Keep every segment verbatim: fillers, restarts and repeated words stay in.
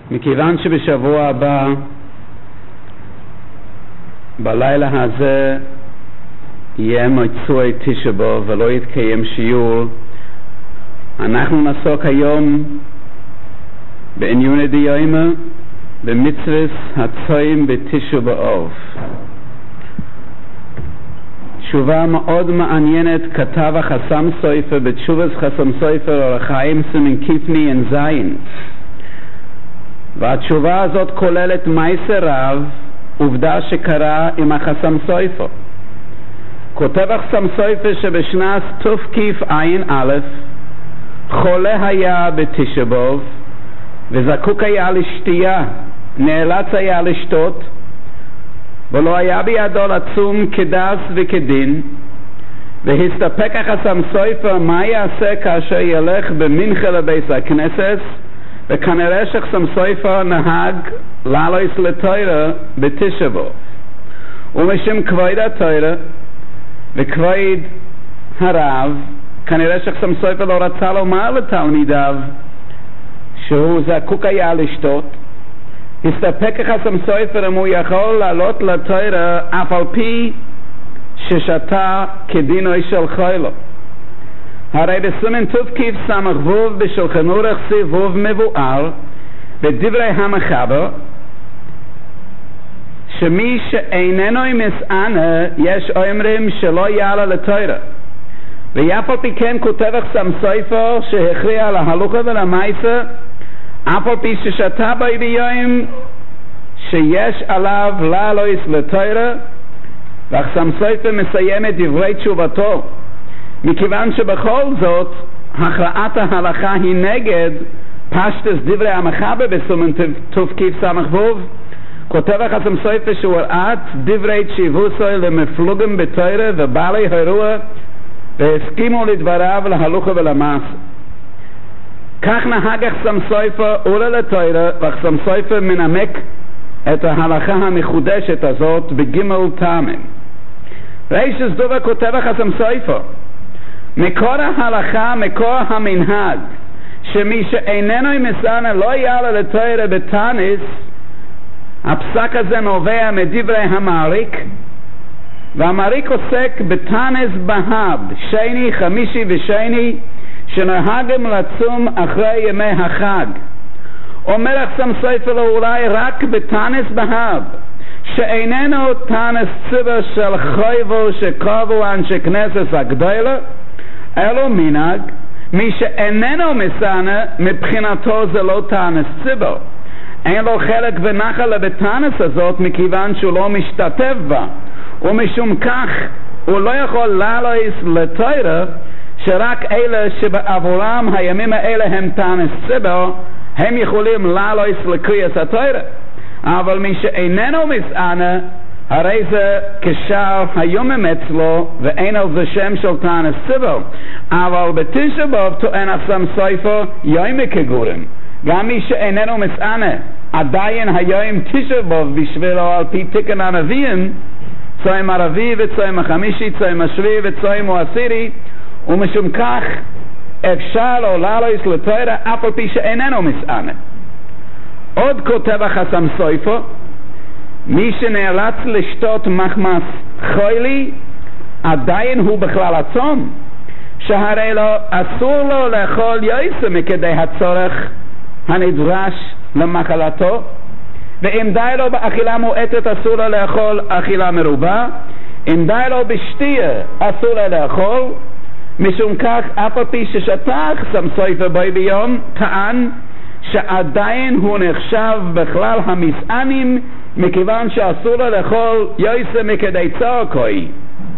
מכיוון שבשבוע הבא בלילה הזה יהיה מצוי תשעה באב ולא יתקיים שיעור, אנחנו נעסוק היום בעניון דיומא במצוות הצום בתשעה באב. תשובה מאוד מעניינת כתב החסם סופר בתשובת חסם סופר אור החיים סימן קיפני אין זין, והתשובה הזאת כוללת מעשה רב, עובדה שקרה עם החסם סופר. כותב החסם סופר שבשנת תקע"א חולה היה בתשעה באב וזקוק היה לשתייה, נאלץ היה לשתות, ולא היה בידו לצום כדס וכדין, והסתפק החסם סופר מה יעשה כאשר ילך במנחה לבית הכנסת, וכנראה שחסם סופר נהג לעלות לתורה בתשעה באב, ומשום כבוד התורה וכבוד הרב כנראה שחסם סופר לא רצה לומר לתלמידיו שהוא זקוק היה לשתות. הסתפק החסם סופר אם הוא יכול לעלות לתורה אף על פי ששתה כדינו של חילו. הרי בסימן תקס"ו בשולחן ערוך סיבוב מבואר בדברי המחבר שמי שאיננו מסענה יש אומרים שלא יעלה לתורה, ואף על פי כן כותב החסם סופר שהכריע להלכה ולמעשה אף על פי ששתה בו ביום שיש עליו לעלות לתורה. והחסם סופר מסיים את דברי תשובתו מכיוון שבכל זאת הכרעת ההלכה היא נגד פשטוס דברי המחבר בסימן תקס"ו. כותב החסם סופר שהוא ראה דברי תשיבוסו למפלוגים בתורה ובעלי הרוח והסכימו לדבריו להלכה ולמעשה. כך נהג החסם סופר עולה לתורה, והחסם סופר מנמק את ההלכה המחודשת הזאת בגימל טעמים. ראש דובר כותב החסם סופר מקור ההלכה, מקור המנהג שמי שאיננו מסענה לא יעלה לתורה בתניס, הפסק הזה נובע מדברי המעריק, והמעריק עוסק בתניס בהב שני, חמישי ושני שנהגים לצום אחרי ימי החג. אומר החסם סופר לו אולי רק בתניס בהב שאיננו תניס ציבור של חייבו שקבעו אנשי כנסת הגדולה, אלו מנהג מי שאיננו מסענה מבחינתו זה לא תניס ציבור, אין לו חלק ונחל בתניס הזאת מכיוון שהוא לא משתתף בה, ומשום כך הוא לא יכול לעלות לתורה שרק אלה שבעבורם הימים האלה הם תניס ציבור הם יכולים לעלות לקריאת התורה. אבל מי שאיננו מסענה הרי זה כשאר היומם אצלו ואין על זה שם של תניס ציבור. אבל בתשעה באב טוען החסם סופר יום כגורם, גם מי שאיננו מסענה עדיין היום תשעה באב בשבילו על פי תקן הנביאים, צום הרביעי וצום החמישי, צום השביעי וצום העשירי, ומשום כך אפשר לו לעלות לתורה אף על פי שאיננו מסענה. עוד כותב החסם סופר מי שנאלץ לשתות מחמס חולי עדיין הוא בכלל הצום, שהרי לו אסור לו לאכול יוסף מכדי הצורך הנדרש למחלתו, ואם די לו באכילה מועטת אסור לו לאכול אכילה מרובה, אם די לו בשתייה אסור לו לאכול. משום כך אף על פי ששתה החסם סופר בו ביום טען שעדיין הוא נחשב בכלל המסענים מכיוון שאסור לו לאכול יוסף מכדי צורכוי.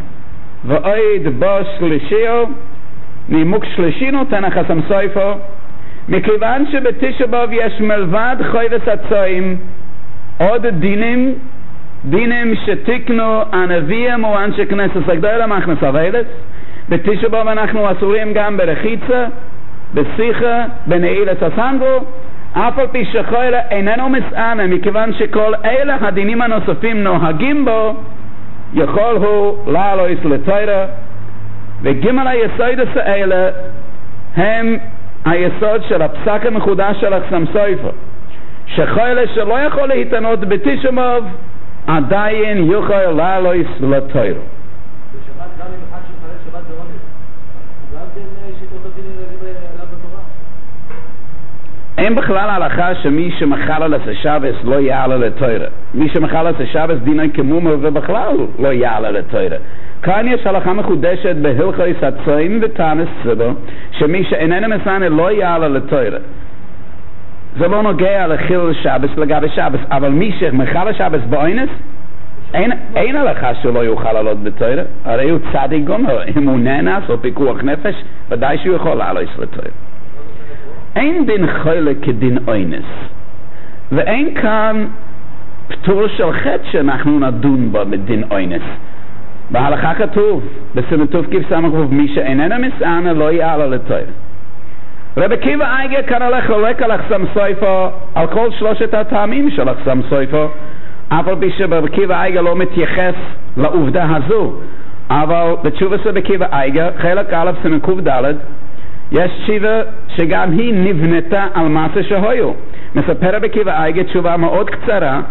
ועוד בו שלישיו נימוק שלישי נותן החסם סופר מכיוון שבתשעה באב יש מלבד חובת הצום עוד דינים, דינים שתיקנו הנביאים או אנשי כנסת הגדולה מכנס אבלת. בתשעה באב אנחנו אסורים גם ברחיצה, בשיחה, בנעילת הסנדל, אף על פי שחולה איננו מסענה מכיוון שכל אלה הדינים הנוספים נוהגים בו, יכול הוא לעלות לתורה. וגימל היסודות האלה הם היסוד של הפסק המחודש של החסם סופר, שחיילה שלא יכול להתענות בתשעה באב עדיין יוכל לעלות לתורה. בשבת גם אם אחד שמחלל שבת באונס, גם כן שיטות הדין עליו בתורה? אין בכלל הלכה שמי שמחלל את השבת לא יעלה לתורה. מי שמחלל את השבת דינו כמומר ובכלל לא יעלה לתורה. כאן יש הלכה מחודשת בהלכות הצום ותנס ציבור שמי שאיננו מסענה לא יעלה לתורה. זה לא נוגע לחיל שבת לגבי שבת, אבל מי שמחלל שבת באונס אין, אין הלכה שלא יוכל לעלות בתורה. הרי הוא צדיק גמור, אם הוא נאנס או פיקוח נפש ודאי שהוא יכול לעלות לתורה. אין דין חילק כדין אונס, ואין כאן פטור של חטא שאנחנו נדון בו בדין אונס. בהלכה כתוב בסימן תק"ס סמ"ך מי שאיננו מסענה לא יעלה לתורה. רבי עקיבא אייגר כאן הולך חולק על אחסם סופר על כל שלושת הטעמים של אחסם סופר, אף על פי שרבי עקיבא אייגר לא מתייחס לעובדה הזו, אבל בתשובת רבי עקיבא אייגר חלק א' סימן ק"ד יש תשובה שגם היא נבנתה על מעשה שהיו. מספר רבי עקיבא אייגר תשובה מאוד קצרה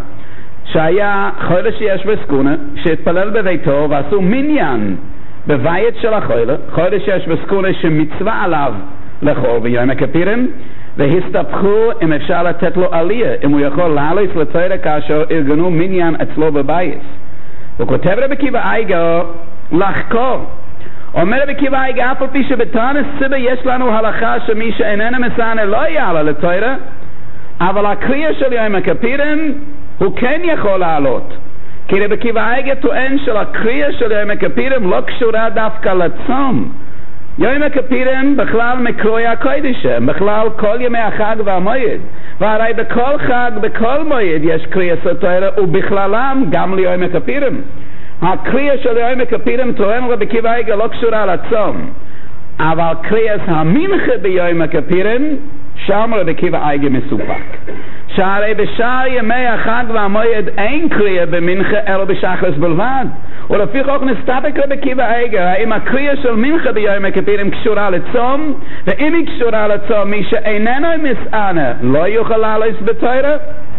שהיה חודש שיש בסקונה שהתפלל בביתו ועשו מניין בבית של החולה, חודש שיש בסקונה שמצווה עליו לאכול ביום הכיפורים, והסתבכו אם אפשר לתת לו עלייה, אם הוא יכול לעלות לתורה כאשר ארגנו מניין אצלו בבית. וכותב רבי עקיבא אייגר לחקור. אומר רבי עקיבא אייגר אף על פי שבתנס ציבור יש לנו הלכה שמי שאיננו מסענה לא יעלה לתורה, אבל הקריאה של יום הכיפורים הוא כן יכול לעלות. כי רבי עקיבא אייגר טוען שהקריאה של יום הכיפורים לא קשורה דווקא לצום. יום הכיפורים בכלל מקרוי הקודש, בכלל כל ימי החג והמועד, והרי בכל חג, בכל מועד יש קריאת התורה, ובכללם גם ליום הכיפורים. הקריאה של יום הכיפורים טוען רבי עקיבא אייגר לא קשורה לצום, אבל קריאת המנחה ביום הכיפורים שם רבי עקיבא אייגר מסופק. שהרי בשאר ימי החג והמועד אין קריאה במנחה אלא בשחרס בלבד, ולפי חוק נסתפק רבי עקיבא אייגר האם הקריאה של מנחה ביום הכיפורים קשורה לצום, ואם היא קשורה לצום מי שאיננו מסענה לא יוכל לעלות בתורה,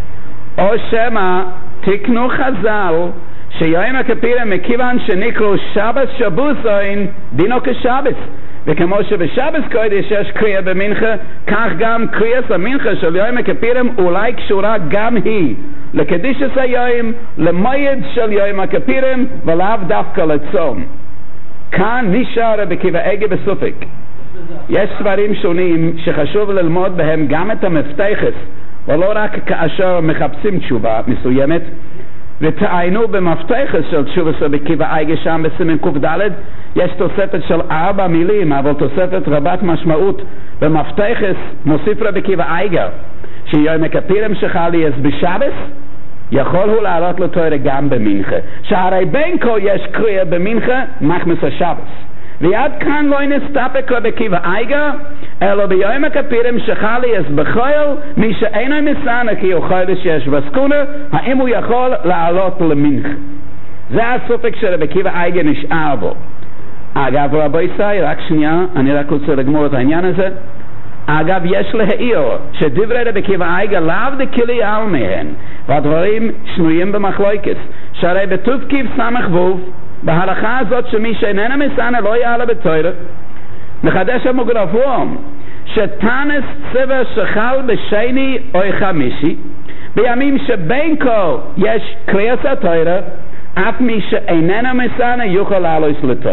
או שמא תקנו חז"ל שיום הכיפורים מכיוון שנקראו שבת שבוסוין דינו כשבת, וכמו שבשבת קודש יש קריאה במנחה, כך גם קריאת המנחה של יום הכיפורים אולי קשורה גם היא לקדישת היום, למועד של יום הכיפורים, ולאו דווקא לצום. כאן נשאר רבי עקיבא אייגר בספק. יש ספרים שונים שחשוב ללמוד בהם גם את המפתחת, ולא רק כאשר מחפשים תשובה מסוימת. ותעיינו במפתחת של תשובת רבי עקיבא אייגר שם בסימן ק"ד יש תוספת של ארבע מילים, אבל תוספת רבת משמעות. במפתחת מוסיף רבי עקיבא אייגר שיום הכיפורים שחל בשבת יכול הוא לעלות לתורה גם במנחה, שהרי בין כה יש קריאה במנחה מחמס השבת. ויד כאן לא נסתפק רבי עקיבא אייגר אלא ביום הכיפורים שחל בכל מי שאינו מסענה כי הוא חודש יש בסקונה, האם הוא יכול לעלות למנחה. זה הספק שרבי עקיבא אייגר נשאר בו. אגב רבי ישראל, רק שנייה, אני רק רוצה לגמור את העניין הזה. אגב יש להעיר שדברי רבי עקיבא אייגר לאו דכלי על מהן, והדברים שנויים במחלוקת, שהרי בתק"ס סמ"ך בהלכה הזאת שמי שאיננו מסענה לא יעלה בתורה, מחדש המוגן אברהם שתנס ציבור שחל בשני או חמישי בימים שבין כה יש קריאת התורה, אף מי שאיננו מסענה יוכל לעלות לתורה.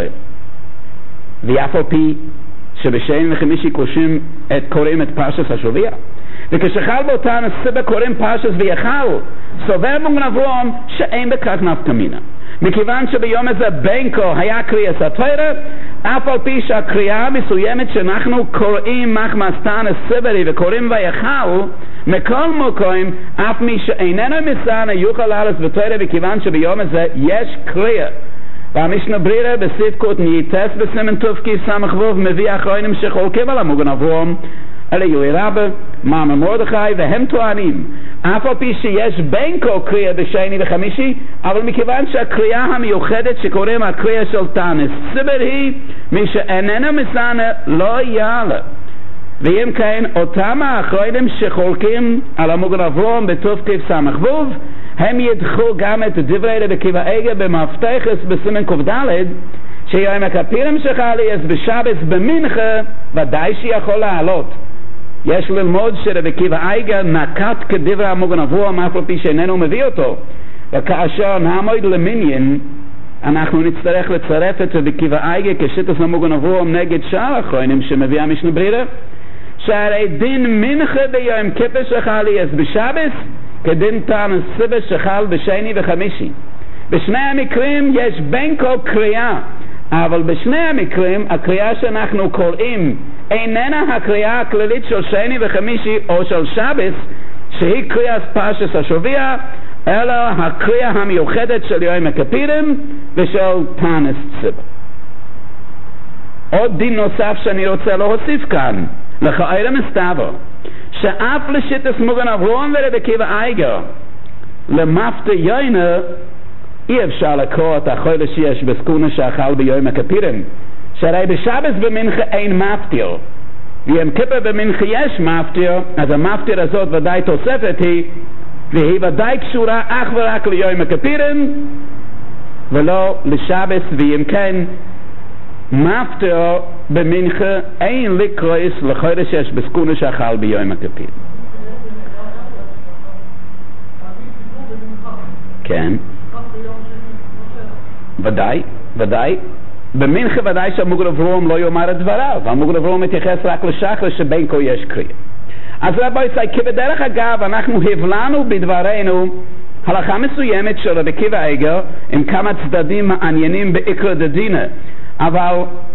ואף על פי שבשני וחמישי קוראים את, קוראים את פרשת השבוע, וכשחל באותן ציבור קוראים פרשת ויחל, סובר מוגן אברהם שאין בכך נפקא מינה, מכיוון שביום הזה בין כה היה קריאת התורה, אף על פי שהקריאה המסוימת שאנחנו קוראים מחמס תנס ציבורי וקוראים ויחל, מכל מקום אף מי שאיננו מסענה יוכל לעלות בתורה, מכיוון שביום הזה יש קריאה. והמשנה ברירה בסעיף קט"ס בסימן תק"ס סמ"ך מביא אחרונים שחולקים על המוגן אברהם אליהו רבה, מאמר מרדכי, והם טוענים אף על פי שיש בין כה קריאה בשני וחמישי, אבל מכיוון שהקריאה המיוחדת שקוראים הקריאה של תנס ציבור היא מי שאיננו מסענה לא יעלה. ואם כן, אותם האחרונים שחולקים על המוגן אברהם בתוף תס"ו, הם ידחו גם את דברי רבי עקיבא איגר במפתחס בסימן ק"ד, שיום הכיפורים שחלי בשבת במנחה ודאי שיכול לעלות. יש ללמוד שרבי עקיבא איגר נקט כדברי המוגן אברהם אף על פי שאיננו מביא אותו, וכאשר נעמוד למניין אנחנו נצטרך לצרף את רבי עקיבא איגר כשיטת המוגן אברהם נגד שאר האחרונים שמביא המשנה ברירה, שהרי דין מנחה ביום כיפור שחלי בשבת כדין תענית סיבה שחל בשני וחמישי. בשני המקרים יש בין כל קריאה, אבל בשני המקרים הקריאה שאנחנו קוראים איננה הקריאה הכללית של שני וחמישי או של שבת שהיא קריאת פרשת השבוע, אלא הקריאה המיוחדת של יום הכיפורים ושל תענית סיבה. עוד דין נוסף שאני רוצה להוסיף כאן, לכאורה מסתבר שאף לשיטת מוגן אברהם ורבי עקיבא איגר למפתח יוינה אי אפשר לקרוא את החודש שיש בסקונה שאכל ביום הכיפורים, שהרי בשבת במנחה אין מפטיר, ויום כיפור במנחה יש מפטיר, אז המפטיר הזאת ודאי תוספת היא, והיא ודאי קשורה אך ורק ליום הכיפורים ולא לשבת, ואם כן מפטיר במנחה אין לקרוס לחודש שיש בסקונה שאכל ביום הכיפורים. כן, ודאי, ודאי. במנחה ודאי שהמוגן אברהם לא יאמר את דבריו, והמוגן אברהם מתייחס רק לשחר שבין כה יש קריאה. אז רבותי, כי בדרך אגב אנחנו הבלענו בדברנו הלכה מסוימת של רבי עקיבא איגר עם כמה צדדים מעניינים בעיקר דדינה, אבל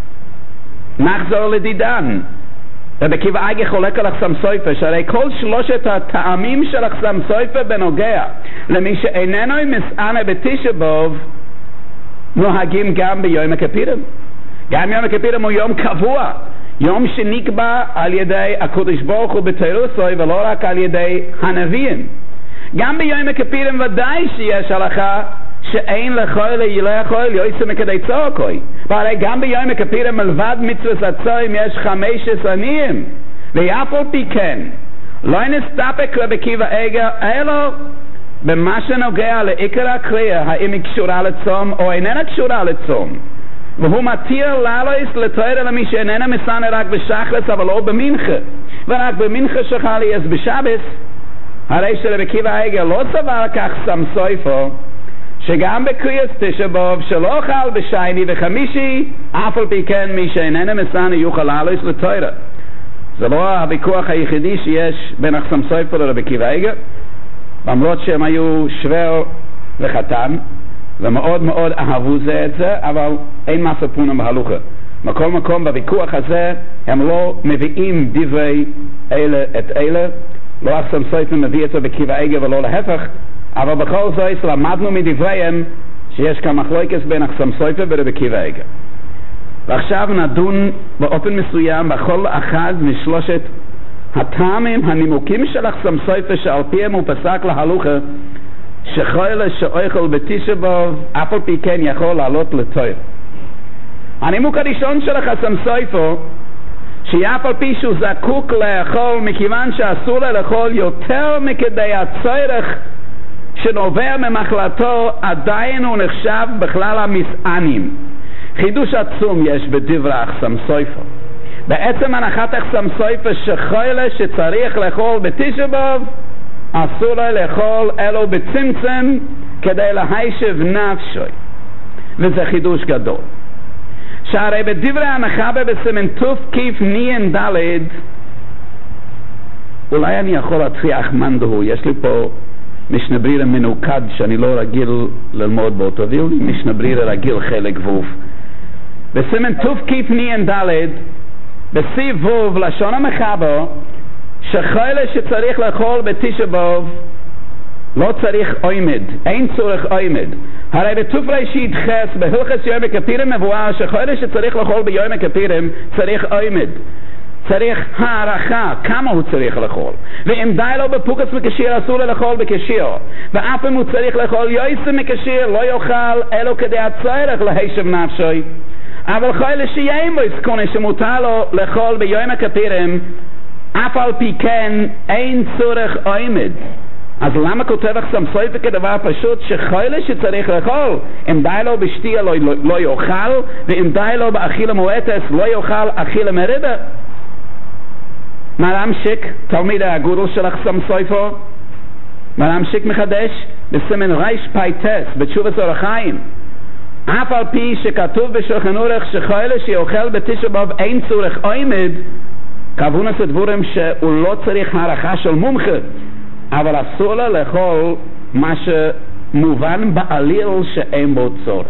נחזור לדידן. רבי עקיבא איגר חולק על אחסם סופר, שהרי כל שלושת הטעמים של אחסם סופר בנוגע למי שאיננו מסענה בתשעה באב נוהגים גם ביום הכיפורים. גם יום הכיפורים הוא יום קבוע, יום שנקבע על ידי הקדוש ברוך הוא בתורתו ולא רק על ידי הנביאים. גם ביום הכיפורים ודאי שיש הלכה שאין לכל לא יכול יוצא מכדי צורכוי, והרי גם ביום הכיפורים מלבד מצוות הצום יש חמשת עניים, ואף על פי כן לא נסתפק רבי עקיבא איגר אלא במה שנוגע לעיקר הקריאה, האם היא קשורה לצום או איננה קשורה לצום, והוא מתיר לעלות לתורה למי שאיננה מסענה רק בשחרית אבל לא במנחה, ורק במנחה שחלי אז בשבת. הרי שרבי עקיבא איגר לא סבר כך שם סופר שגם בקריאת תשעה באב שלא חל בשני וחמישי אף על פי כן מי שאיננה מסענה יוכל לעלות לתורה. זה לא הוויכוח היחידי שיש בין אחסם סופר לרבי עקיבא איגר, למרות שהם היו שוור וחתן ומאוד מאוד אהבו זה את זה, אבל אין מסה פונה בהלוכה. מכל מקום בוויכוח הזה הם לא מביאים דברי אלה את אלה, לא אחסם סופר מביא את רבי עקיבא איגר ולא להפך, אבל בכל זאת למדנו מדבריהם שיש כמה מחלוקת בין אחסם סופר ורבי עקיבא איגר. ועכשיו נדון באופן מסוים בכל אחד משלושת הטעמים הנימוקים של אחסם סופר שעל פיהם הוא פסק להלוכה שחולה שאוכל בתשעה באב אף על פי כן יכול לעלות לתורה. הנימוק הראשון של אחסם סופר שאף על פי שהוא זקוק לאכול מכיוון שאסור לאכול יותר מכדי הצורך שנובע ממחלתו עדיין הוא נחשב בכלל המסענים. חידוש עצום יש בדברי אחסם סופר. בעצם הנחת אחסם סופר שחולה שצריך לאכול בתשעה באב אסור לו לאכול אלו בצמצם כדי להישב נפשוי, וזה חידוש גדול. שהרי בדברי הנחבה בסימן תוף כיף ניין דלת, אולי אני יכול להצליח מנדהו, יש לי פה משנה ברירה מנוקד שאני לא רגיל ללמוד באותו ויל, משנה ברירה רגיל חלק ווף. בסימן תוף כיף ניין דלת בסיב ווב לשון המחבר שחולה שצריך לאכול בתשעה באב לא צריך עומד, אין צורך עומד. הרי בתוף ראשית חס בהלכות יום הכיפורים מבואר שחולה שצריך לאכול ביום הכיפורים צריך עומד, צריך הערכה כמה הוא צריך לאכול, ואם די לו בפוקס מקשיר אסור לו לאכול בקשיר, ואף אם הוא צריך לאכול יועצה מקשיר לא יאכל אלו כדי הצורך להישב נפשוי. אבל חולה שיהיה בו סקונה שמותר לו לאכול ביום הכיפורים אף על פי כן אין צורך עומד. אז למה כותב אחסם סופר כדבר פשוט שחולה שצריך לאכול? אם די לו בשתייה לא, לא, לא יאכל, ואם די לו באכילה מועטס לא יאכל אכילה מריבה. מרם שיק, תלמיד הגודל של אחסם סופר, מרם שיק מחדש בסימן רייש פייטס בתשובת אור החיים. אף על פי שכתוב בשולחן אורך שחולה שיאכל בתשעה באב אין צורך עומד, כוונס דבורים שהוא לא צריך הערכה של מומחה, אבל אסור לה לאכול מה שמובן בעליל שאין בו צורך.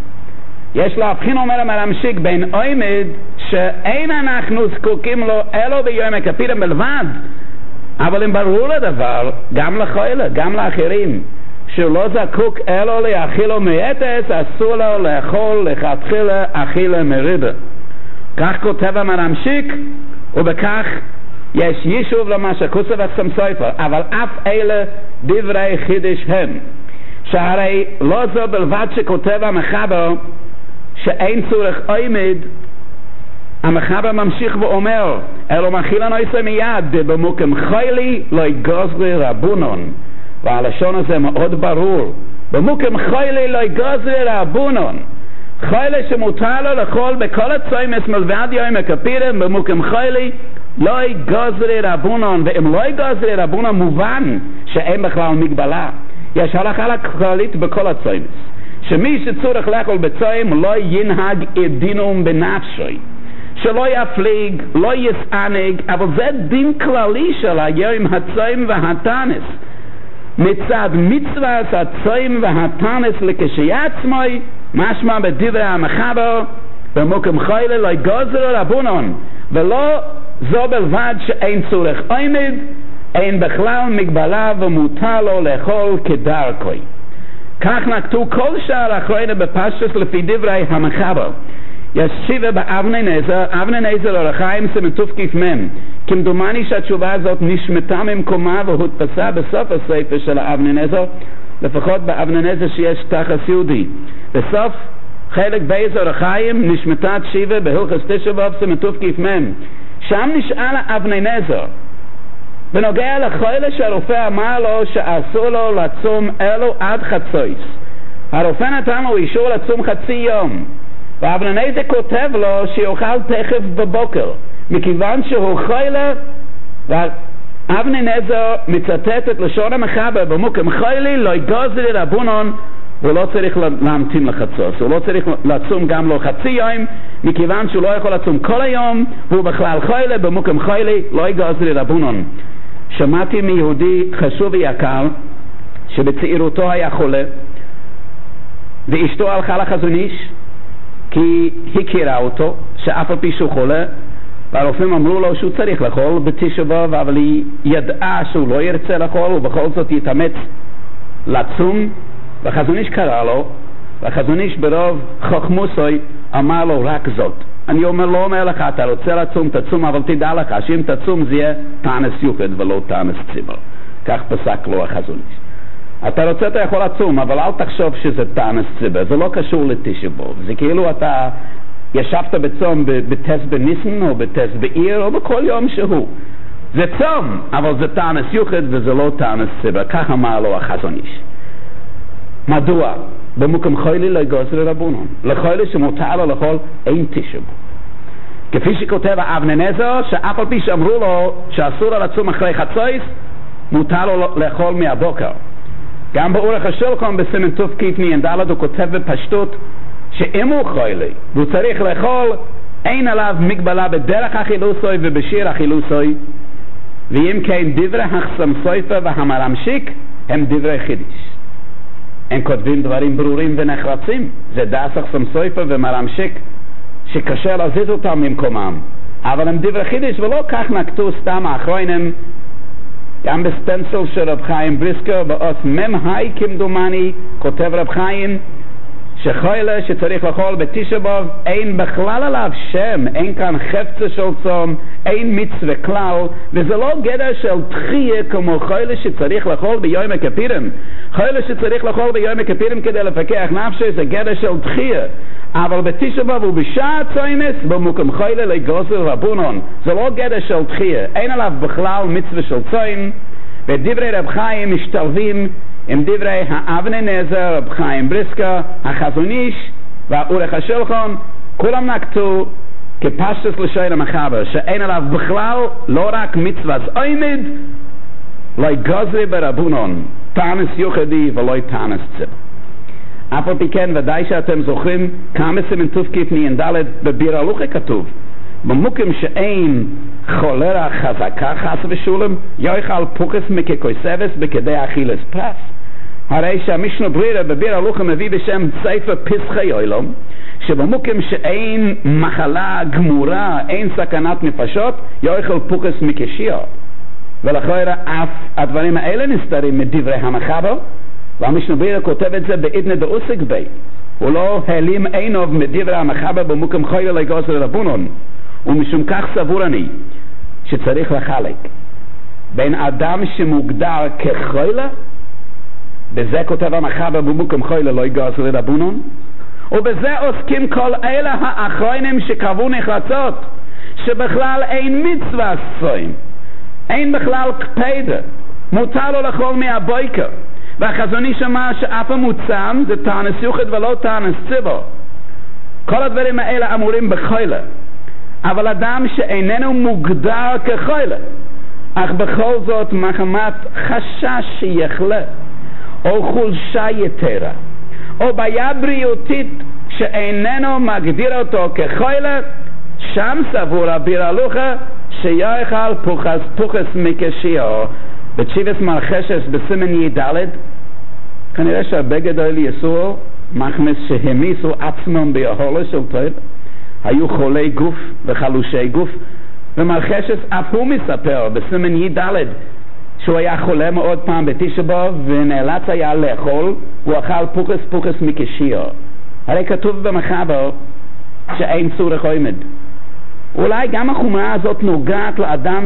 יש להבחין, אומר המרמשיק, בין עומד שאין אנחנו זקוקים לו אלו ביום הכפירים בלבד, אבל אם ברור לדבר גם לחולה, גם לאחרים, שהוא לא זקוק אלו לאכילו מעטס, אסור לו לאכול לכתחילה אכילה מריבה. כך כותב המרמשיק, ובכך יש יישוב למה שכוסף אחסם סופר, אבל אף אלה דברי חידש הם, שהרי לא זו בלבד שכותב המחבר שאין צורך עומד, המחבר ממשיך ואומר, אלו מכילה נויסה מיד, במוקם חיילי לא יגוזרי רבונון, והלשון הזה מאוד ברור, במוקם חיילי לא יגוזרי רבונון, חיילי שמותר לו לאכול בכל הצוימס מלבד יום הכפירים, במוקם חיילי לא יגוזרי רבונון, ואם לא יגוזרי רבונון מובן שאין בכלל מגבלה. יש הלכה כללית בכל הצוימס, שמי שצורך לאכול בצוים לא ינהג דינום בנפשי, שלא יפליג, לא יסענג, אבל זה דין כללי של היום הצוים והתנס. מצד מצוות הצוים והתנס לכשיעצמוי, משמע בדברי המחבר, במוקם חיילי לא יגוזרי רבונון, ולא זו בלבד שאין צורך עומד, אין בכלל מגבלה ומותר לו לאכול כדרכוי. כך נקטו כל שאר אחרונה בפשטוס לפי דברי המחבר. יש שיבה באבני נזר, אבני נזר אור החיים סימן תק"מ. כמדומני שהתשובה הזאת נשמטה ממקומה והודפסה בסוף הספר של האבני נזר, לפחות באבני נזר שיש תחס יהודי. בסוף חלק בייס אור החיים נשמטה שיבה בהלכס תשע באב סימן תק"מ. שם נשאל אבני נזר בנוגע לחולה שהרופא אמר לו שאסור לו לצום אלו עד חצויס. הרופא נתן לו אישור לצום חצי יום, ואבני נזר כותב לו שיאכל תכף בבוקר, מכיוון שהוא חולה. ואבני נזר מצטט את לשון המחבר במוקם חיילי לא יגוזרי רבונון, הוא לא צריך להמתין לחצות, הוא לא צריך לצום גם לא חצי יום, מכיוון שהוא לא יכול לצום כל היום, והוא בכלל חיילה, במוקם חיילי לא יגוזרי רבונון. שמעתי מיהודי חשוב ויקר שבצעירותו היה חולה, ואשתו הלכה לחזון איש כי הכירה אותו שאף על פי שהוא חולה, והרופאים אמרו לו שהוא צריך לאכול בתשעה באב, אבל היא ידעה שהוא לא ירצה לאכול ובכל זאת יתאמץ לצום. והחזון איש קרא לו, והחזון איש ברוב חכמוסוי אמר לו רק זאת. אני אומר, לא אומר לך, אתה רוצה לצום, תצום, אבל תדע לך שאם תצום זה יהיה תענס יוחד ולא תענס ציבר. כך פסק לו החזון איש. אתה רוצה, אתה יכול לצום, אבל אל תחשוב שזה תענס ציבר, זה לא קשור לתשעה באב. זה כאילו אתה ישבת בצום בטס בניסן או בטס בעיר או בכל יום שהוא. זה צום, אבל זה תענס יוחד וזה לא תענס ציבר. כך אמר לו החזון איש. מדוע? במוקם חיילי לא יגוזרי רבונון. לחיילי שמותר לו לאכול אין תשעה באב. כפי שכותב אבני נזר, שאף על פי שאמרו לו שאסור לו לצום אחרי חצויס, מותר לו לאכול מהבוקר. גם באורך השולחן בסימן תק"מ הוא כותב בפשטות שאם הוא חיילי והוא צריך לאכול, אין עליו מגבלה בדרך החילוסוי ובשיר החילוסוי, ואם כן דברי אחסם סופר והמרמשיק הם דברי חידש. הם כותבים דברים ברורים ונחרצים, זה דאס אחסם סופר ומרמשיק שקשה להזיז אותם ממקומם, אבל הם דברי חידש, ולא כך נקטו סתם האחרונים. גם בסטנסיל של רב חיים בריסקר באות מם היי כמדומני כותב רב חיים שחוילה שצריך לאכול בתשעה באב אין בכלל עליו שם, אין כאן חפצה של צום, אין מצווה כלל, וזה לא גדר של תחייה כמו חוילה שצריך לאכול ביום הכיפורים. חוילה שצריך לאכול ביום הכיפורים כדי לפקח נפשו זה גדר של תחייה, אבל בתשעה באב ובשעה צומס במוקם חוילה לגוזר רבונון, זה לא גדר של תחייה, אין עליו בכלל מצווה של צום. ודברי רב חיים משתלבים עם דברי האבני נזר, רב חיים בריסקה, החזון איש והאורך השולחן, כולם נקטו כפשטוס לשון המחבר, שאין עליו בכלל לא רק מצוות עומד, לא גוזרי ברבונון, תענס יוחדי ולא תענס ציבור. אף על פי כן ודאי שאתם זוכרים כמה סימן תופקיף ניינדלת בביר הלוכה כתוב, במוקם שאין חולרה חזקה חס ושולם יויכל פוחס מכקויסבס בכדי אכילס פרס. הרי שהמשנה ברירה בביר הלוכה מביא בשם ספר פסחי אוילום, שבמוקם שאין מחלה גמורה, אין סכנת נפשות, יויכל פוחס מקשיו. ולכן אף הדברים האלה נסתרים מדברי המחבר, והמשנה ברירה כותב את זה בעדנה דאוסק בי. הוא לא העלים עיניו מדברי המחבר במוקם חוילה לגוזר רבונון, ומשום כך סבור אני שצריך לחלק בין אדם שמוגדר כחוילה, בזה כותב המחבר במוקם חוילה לא יגוזר רבונון, ובזה עוסקים כל אלה האחרונים שקבעו נחלצות שבכלל אין מצווה סוים, אין בכלל קפדה, מותר לו לאכול מהבויקר, והחזון איש אמר שאף המוצם זה תענס יוחד ולא תענס ציבור. כל הדברים האלה אמורים בחוילה, אבל אדם שאיננו מוגדר כחוילה, אך בכל זאת מחמת חשש שיחלה, או חולשה יתרה, או בעיה בריאותית שאיננו מגדיר אותו כחוילה, שם סבור הביר הלוכה שיוכל פוחס פוחס מקשיו. בתשיבס מלחשס בסימן ידלת, כנראה שהרבה גדול יסור מחמס שהמיסו עצמם ביהולה של טוב, היו חולי גוף וחלושי גוף, ומלחשס אף הוא מספר בסימן ידלת שהוא היה חולה מאוד פעם בתשעה באב ונאלץ היה לאכול, הוא אכל פוחס פוחס מקשיו. הרי כתוב במחבר שאין צורך עומד. אולי גם החומרה הזאת נוגעת לאדם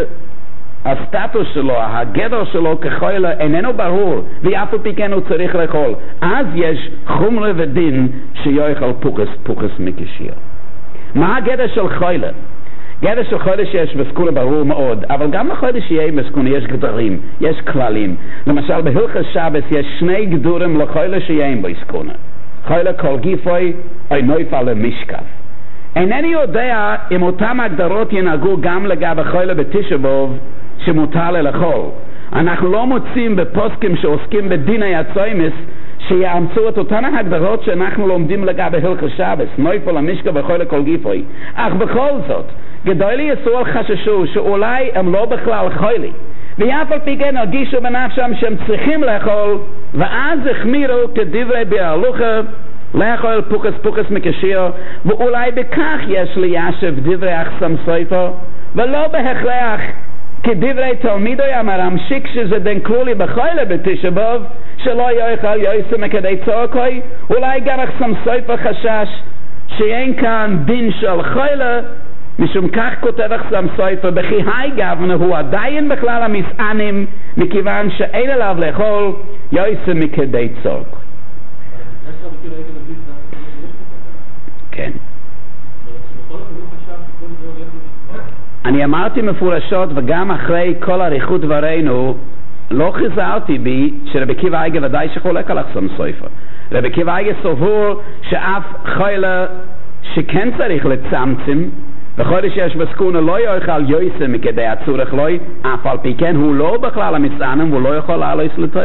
שהסטטוס שלו, הגדר שלו כחוילה איננו ברור, ואף על פי כן הוא צריך לאכול. אז יש חומרה ודין שיוכל פוחס פוחס מקשיו. מה הגדר של חוילה? גדר של חוילה שיש בסקונה ברור מאוד, אבל גם לחוילה שיהיה בסקונה יש גדרים, יש כללים. למשל בהלכות שבת יש שני גדורים לחוילה שיהיה בסקונה. חוילה כל גיפוי או נויפה למשקף. אינני יודע אם אותם הגדרות ינהגו גם לגבי חוילה בתשעה באב שמותר לאכול. אנחנו לא מוצאים בפוסקים שעוסקים בדיני הצומס שיאמצו את אותן ההגדרות שאנחנו לומדים לגבי הלכות שבת, נויפה למשקף וחוילה כל גיפוי. אך בכל זאת, גדולי יסוד חששו שאולי הם לא בכלל חוילי, ואף על פי כן הרגישו בנפשם שהם צריכים לאכול, ואז החמירו כדברי ביר הלוכה לאכול פוחס פוחס מקשיו, ואולי בכך יש ליישב דברי אחסם סופר, ולא בהכרח כדברי תלמידוי אמרם שיק שזה דן כלולי בחוילה בתשעה באב שלא יאכל יויסה מכדי צורקוי. אולי גם אחסם סופר חשש שאין כאן דין של חוילה, משום כך כותב אחסם סופר בכי היי גבנה הוא עדיין בכלל המסענים, מכיוון שאין עליו לאכול יויסה מכדי צורקוי. כן. אני אמרתי מפורשות, וגם אחרי כל אריכות דברינו לא חזרתי בי שרבי עקיבא איגר ודאי שחולק על אחסם סופר. רבי עקיבא איגר סבור שאף חוילה שכן צריך לצמצם, וחוילה שיש בסקונה לא יאכל יויסה מכדי הצורך לא, אף על פי כן הוא לא בכלל המסענם והוא לא יכול לעלות לתור.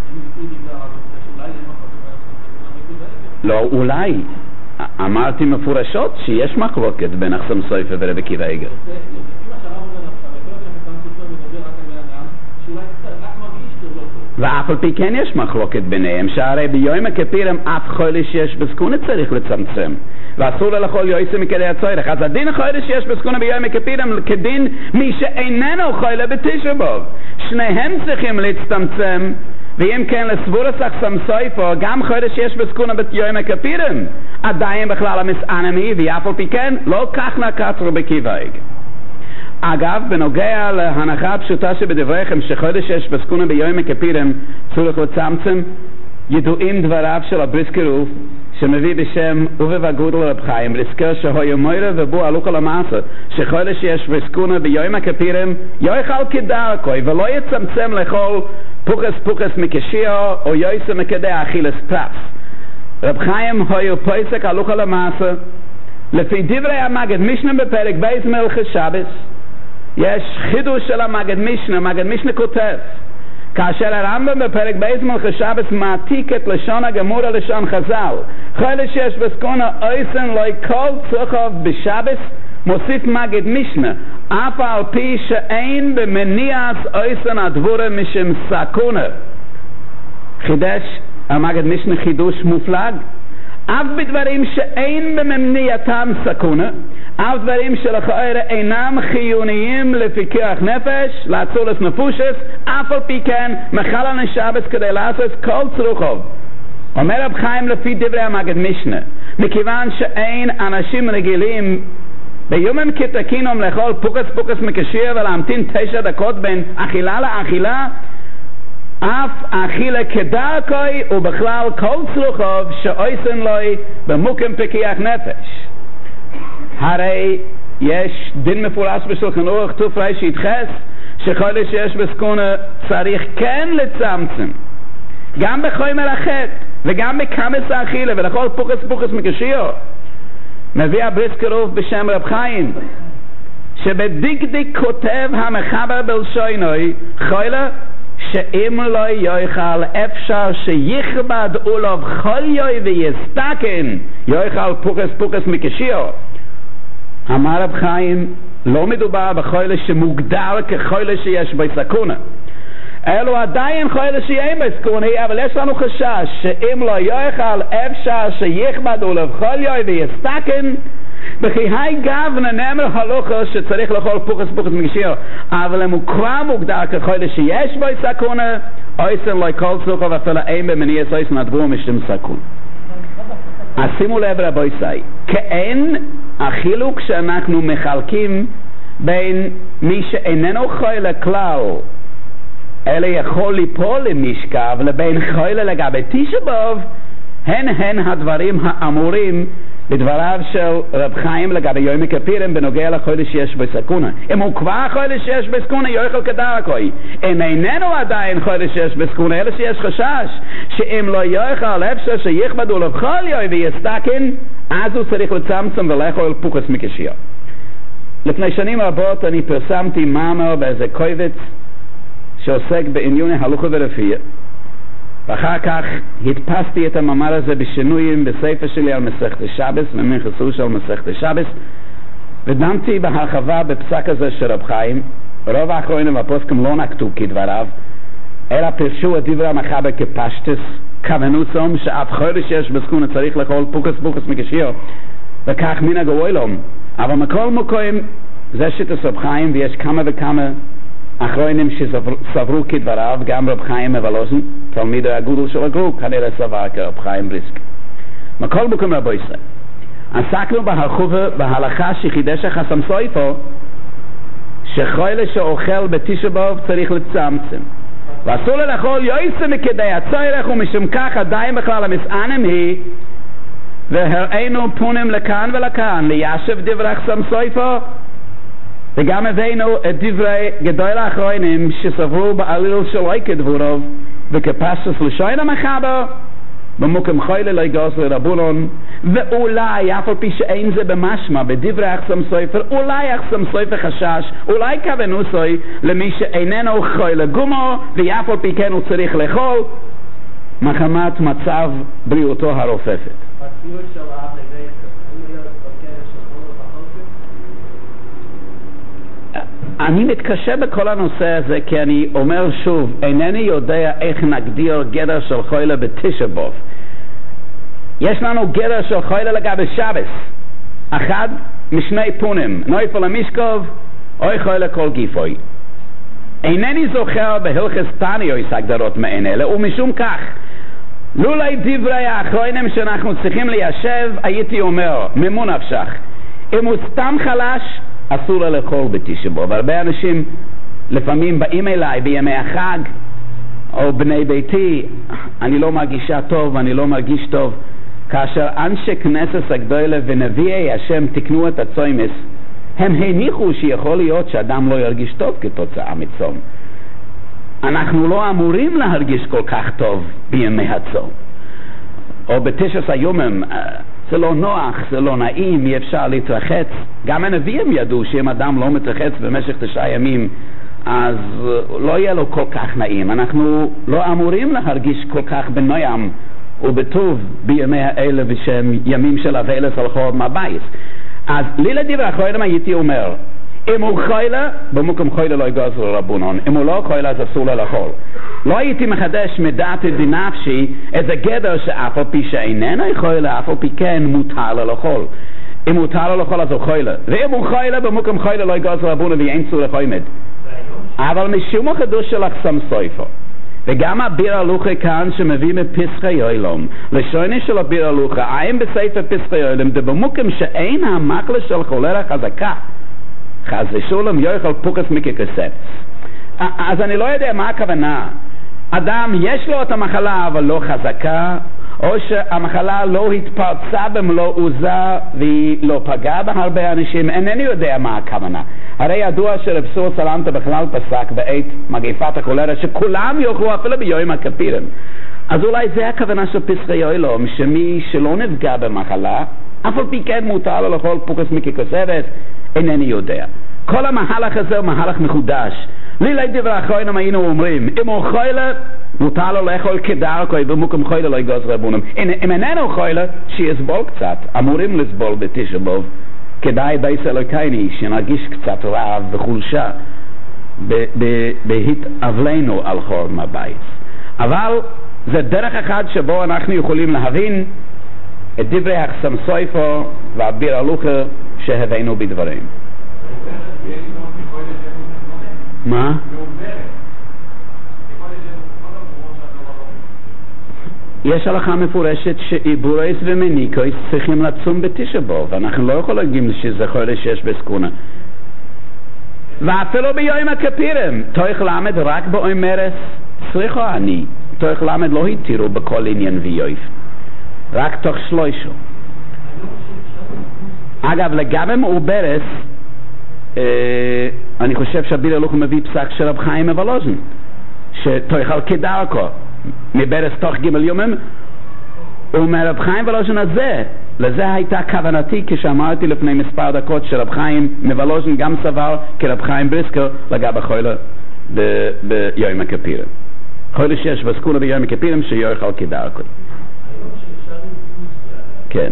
לא, אולי אמרתי מפורשות שיש מחלוקת בין אחסם סופר ורבי עקיבא איגר. ואף על פי כן יש מחלוקת ביניהם, שהרי ביום הכיפורים אף חוילה שיש בסקונה צריך לצמצם, ואסור לו לאכול יויסה מכדי הצורך. אז הדין חוילה שיש בסקונה ביום הכיפורים כדין מי שאיננו חוילה בתשעה באב. שניהם צריכים להצטמצם, ואם כן לסבורס אחסם סויפו גם חודש יש בסקונה ביום הכיפורים עדיין בכלל המסענמי ואף על פי כן לא כך נקצרו בקיבייג. אגב, בנוגע להנחה הפשוטה שבדבריכם שחודש יש בסקונה ביום הכיפורים צריך לצמצם, ידועים דבריו של הבריסקרוף שמביא בשם ובב הגודל רב חיים לזכר שהויה מוירה ובו הלוך על המעשה שחודש יש בסקונה ביום הכיפורים יאכל כדרכוי ולא יצמצם לכל פוחס פוחס מקשיו או יויסה מקדי אכילס פרס. רב חיים הויה פויסק הלוך על המעשה לפי דברי המגד משנה בפרק בייס מלכי שבס. יש חידוש של המגד משנה, המגד משנה כותב כאשר הרמב"ם בפרק בייס מלכי שבס מעתיק את לשון הגמורה לשון חז"ל חודש יש בסקונה אויסן לא כל צוחב בשבס מוסיף מגד משנה אף על פי שאין במניעס אויסן הדבורה משם סקונה. חידש המגד משנה חידוש מופלג אף בדברים שאין במניעתם סקונה אף דברים שלכאורה אינם חיוניים לפיקוח נפש לאצולס נפושס אף על פי כן מחל הנשבס כדי לעשות כל צרוכו. אומר רב חיים לפי דברי המגד משנה מכיוון שאין אנשים רגילים ביומם כתקינום לאכול פוקס פוקס מקשיר ולהמתין תשע דקות בין אכילה לאכילה אף אכילה כדרכוי ובכלל כל צרוכוב שאויסן לוי במוקם פיקוח נפש. הרי יש דין מפורש בשולחן אורך תופרי שיתחס שחודש יש בסקונה צריך כן לצמצם גם בחומר החטא וגם בכמס האכילה ולכל פוחס פוחס מקשיר. מביא הבריסקרוף בשם רב חיים שבדקדק כותב המחבר בלשונוי חוילה שאם לא יאכל אפשר שיכבד אולוב כל יוי ויסתכן יאכל פוחס פוחס מקשיר. אמר רב חיים לא מדובר בחוילה שמוגדר כחוילה שיש בי סקונה אלו עדיין חוילה שאין בי סקונה אבל יש לנו חשש שאם לא יאכל אפשר שיכבד אולוב כל יוי ויסתכן וכי היי גבנה נאמר הלוכה שצריך לאכול פוחס פוחס מקשיר אבל אם הוא כבר מוגדר כחוילה שיש בי סקונה אויסן לא כל צוכה ואפילו אין במניעס אויסן הדבור משם סקון. אז שימו לב רבוי סי כאין החילוק שאנחנו מחלקים בין מי שאיננו חוילה כלל אלא יכול ליפול למשכב לבין חוילה לגבי תשעה באב הן הן הדברים האמורים בדבריו של רב חיים לגבי יום הכיפורים בנוגע לחוילה שיש בסקונה. אם הוא כבר חוילה שיש בסקונה יאכל כדרכוי אם איננו עדיין חוילה שיש בסקונה אלא שיש חשש שאם לא יאכל אפשר שיכבד אולוב כל יוי ויסתכן אז הוא צריך לצמצם ולאכול פוחס מקשיר. לפני שנים רבות אני פרסמתי מאמר באיזה קויבץ שעוסק בענייני הלכה ורפואה ואחר כך הדפסתי את המאמר הזה בשינויים בספר שלי על מסכת שבס ממחסוש על מסכת שבס ודנתי בהרחבה בפסק הזה של רב חיים. רוב האחרונים והפוסקים לא נקטו כדבריו אלא פירשו את דברי המחבר כפשטס כוונוסום שאף חודש יש בסקונה צריך לאכול פוחס פוחס מקשיר וכך מן הגאוילום אבל מכל מקום זה שיטת רב חיים ויש כמה וכמה אחרונים שסברו כדבריו גם רב חיים מבלוזן תלמיד הגודל של הגרוק כנראה סבר כרב חיים בריסק. מכל מקום רבוי ישראל עסקנו בהרחובה בהלכה שחידש החסם סויפו שחוילה שאוכל בתשעה באב צריך לצמצם ואסור לו לאכול יויסה מכדי הצורך ומשום כך עדיין בכלל המסענם היא והראינו פונים לכאן ולכאן ליישב דברי חסם סויפו וגם הבאנו את דברי גדול האחרונים שסברו בעליל של איקד דבורוב וכפסס לשון המחבר במוקם חוילה לא יגוס לרבונון ואולי אף על פי שאין זה במשמע בדברי החסם סופר אולי החסם סופר חשש אולי כוונוסוי למי שאיננו חוילה גומו ואף על פי כן הוא צריך לאכול מחמת מצב בריאותו הרופפת. אני מתקשה בכל הנושא הזה כי אני אומר שוב אינני יודע איך נגדיר גדר של חוילה בתשעה באב. יש לנו גדר של חוילה לגבי שבס אחד משני פונים נויפל המשקוב או חוילה כל גיפוי אינני זוכר בהלכס תניוס הגדרות מעין אלה, ומשום כך לולי דברי האחרונים שאנחנו צריכים ליישב, הייתי אומר ממון נפשך, אם הוא סתם חלש אסור לו לאכול בתשעה באב. והרבה אנשים לפעמים באים אליי בימי החג או בני ביתי, אני לא מרגישה טוב, אני לא מרגיש טוב. כאשר אנשי כנסת הגדולה ונביאי השם תקנו את הצומס, הם הניחו שיכול להיות שאדם לא ירגיש טוב כתוצאה מצום. אנחנו לא אמורים להרגיש כל כך טוב בימי הצום, או בתשעת הימים. זה לא נוח, זה לא נעים, אי אפשר להתרחץ. גם הנביאים ידעו שאם אדם לא מתרחץ במשך תשעה ימים אז לא יהיה לו כל כך נעים. אנחנו לא אמורים להרגיש כל כך בנועם ובטוב בימי האלה ושהם ימים של אבלס על חורבן הבית. אז לי לדברי אחרונים הייתי אומר, אם הוא חיילה, במקום חיילה לא יגזר רבונון. אם הוא לא חיילה אז אסור לו לאכול. לא הייתי מחדש מדעת דנפשי איזה גדר שאף על פי שאיננו חיילה, אף על פי כן מותר לו לאכול. אם מותר לו לאכול אז הוא חיילה. ואם הוא חיילה, במקום חיילה לא יגזר רבונון ואין צור לחיימד. אבל משום החידוש שלך שם סויפו, וגם הביר הלוכה כאן שמביא מפסחי יוילום, לשוני של הביר הלוכה, אין בספר פסחי יוילום, דבמוקם שאין המחלה של חולרה חזקה, חז ושולם יויכל פוקס מקקספס. אז אני לא יודע מה הכוונה. אדם יש לו את המחלה אבל לא חזקה, או שהמחלה לא התפרצה במלוא עוזה והיא לא פגעה בהרבה אנשים. אינני יודע מה הכוונה. הרי ידוע שרב סור סלנטה בכלל פסק בעת מגפת הקולרה שכולם יאכלו אפילו ביום הכיפורים. אז אולי זה הכוונה של פסחי יוילום, שמי שלא נפגע במחלה אף על פי כן מותר לו לאכול פוקס מקקספס. אינני יודע. כל המהלך הזה הוא מהלך מחודש. לי לדברי אחרונים היינו אומרים, אם הוא חיילה מותר לו לאכול כדרכו, במקום חיילה לא יגזר רבונם. אם איננו חיילה שיסבול קצת, אמורים לסבול בתשעה באב. כדאי בייס אלוקייני שנרגיש קצת רעב וחולשה בהתאבלנו על חורבן הבית. אבל זה דרך אחת שבו אנחנו יכולים להבין את דברי החסם סויפו והביר הלוכה שהבאנו בדברים. מה? יש הלכה מפורשת שעיבורס ומניקוס צריכים לצום בתשעה באב. אנחנו לא יכולים להגיד שזה חודש שיש בסקונה. ואפילו ביום הכיפורים תוך למד רק באומרס צריכו אני, תוך למד לא התירו בכל עניין ויוף, רק תוך שלושה. אגב, לגבי מעוברס, אה, אני חושב שהביר הלוכה מביא פסק של רב חיים מוולוז'ין, שתאכל כדרכו, מברס תוך ג' יומים, ומרב חיים מוולוז'ין הזה, לזה הייתה כוונתי כשאמרתי לפני מספר דקות שרב חיים מוולוז'ין גם סבר כרב חיים בריסקר לגבי חוילה ביום הכיפורים. חוילה שיש בסקונה ביום הכיפורים שיאכל כדרכו. כן.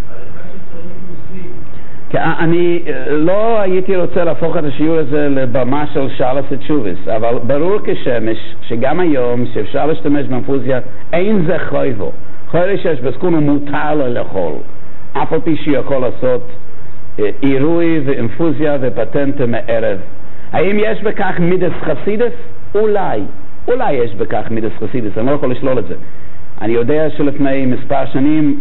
אני לא הייתי רוצה להפוך את השיעור הזה לבמה של שאלס ותשובס, אבל ברור כשמש שגם היום שאפשר להשתמש באינפוזיה אין זה חויבו. חוילה שיש בסקונה מותר לו לאכול, אף על פי שיכול לעשות עירוי ואינפוזיה ופטנטה מערב. האם יש בכך מידס חסידס? אולי, אולי יש בכך מידס חסידס, אני לא יכול לשלול את זה. אני יודע שלפני מספר שנים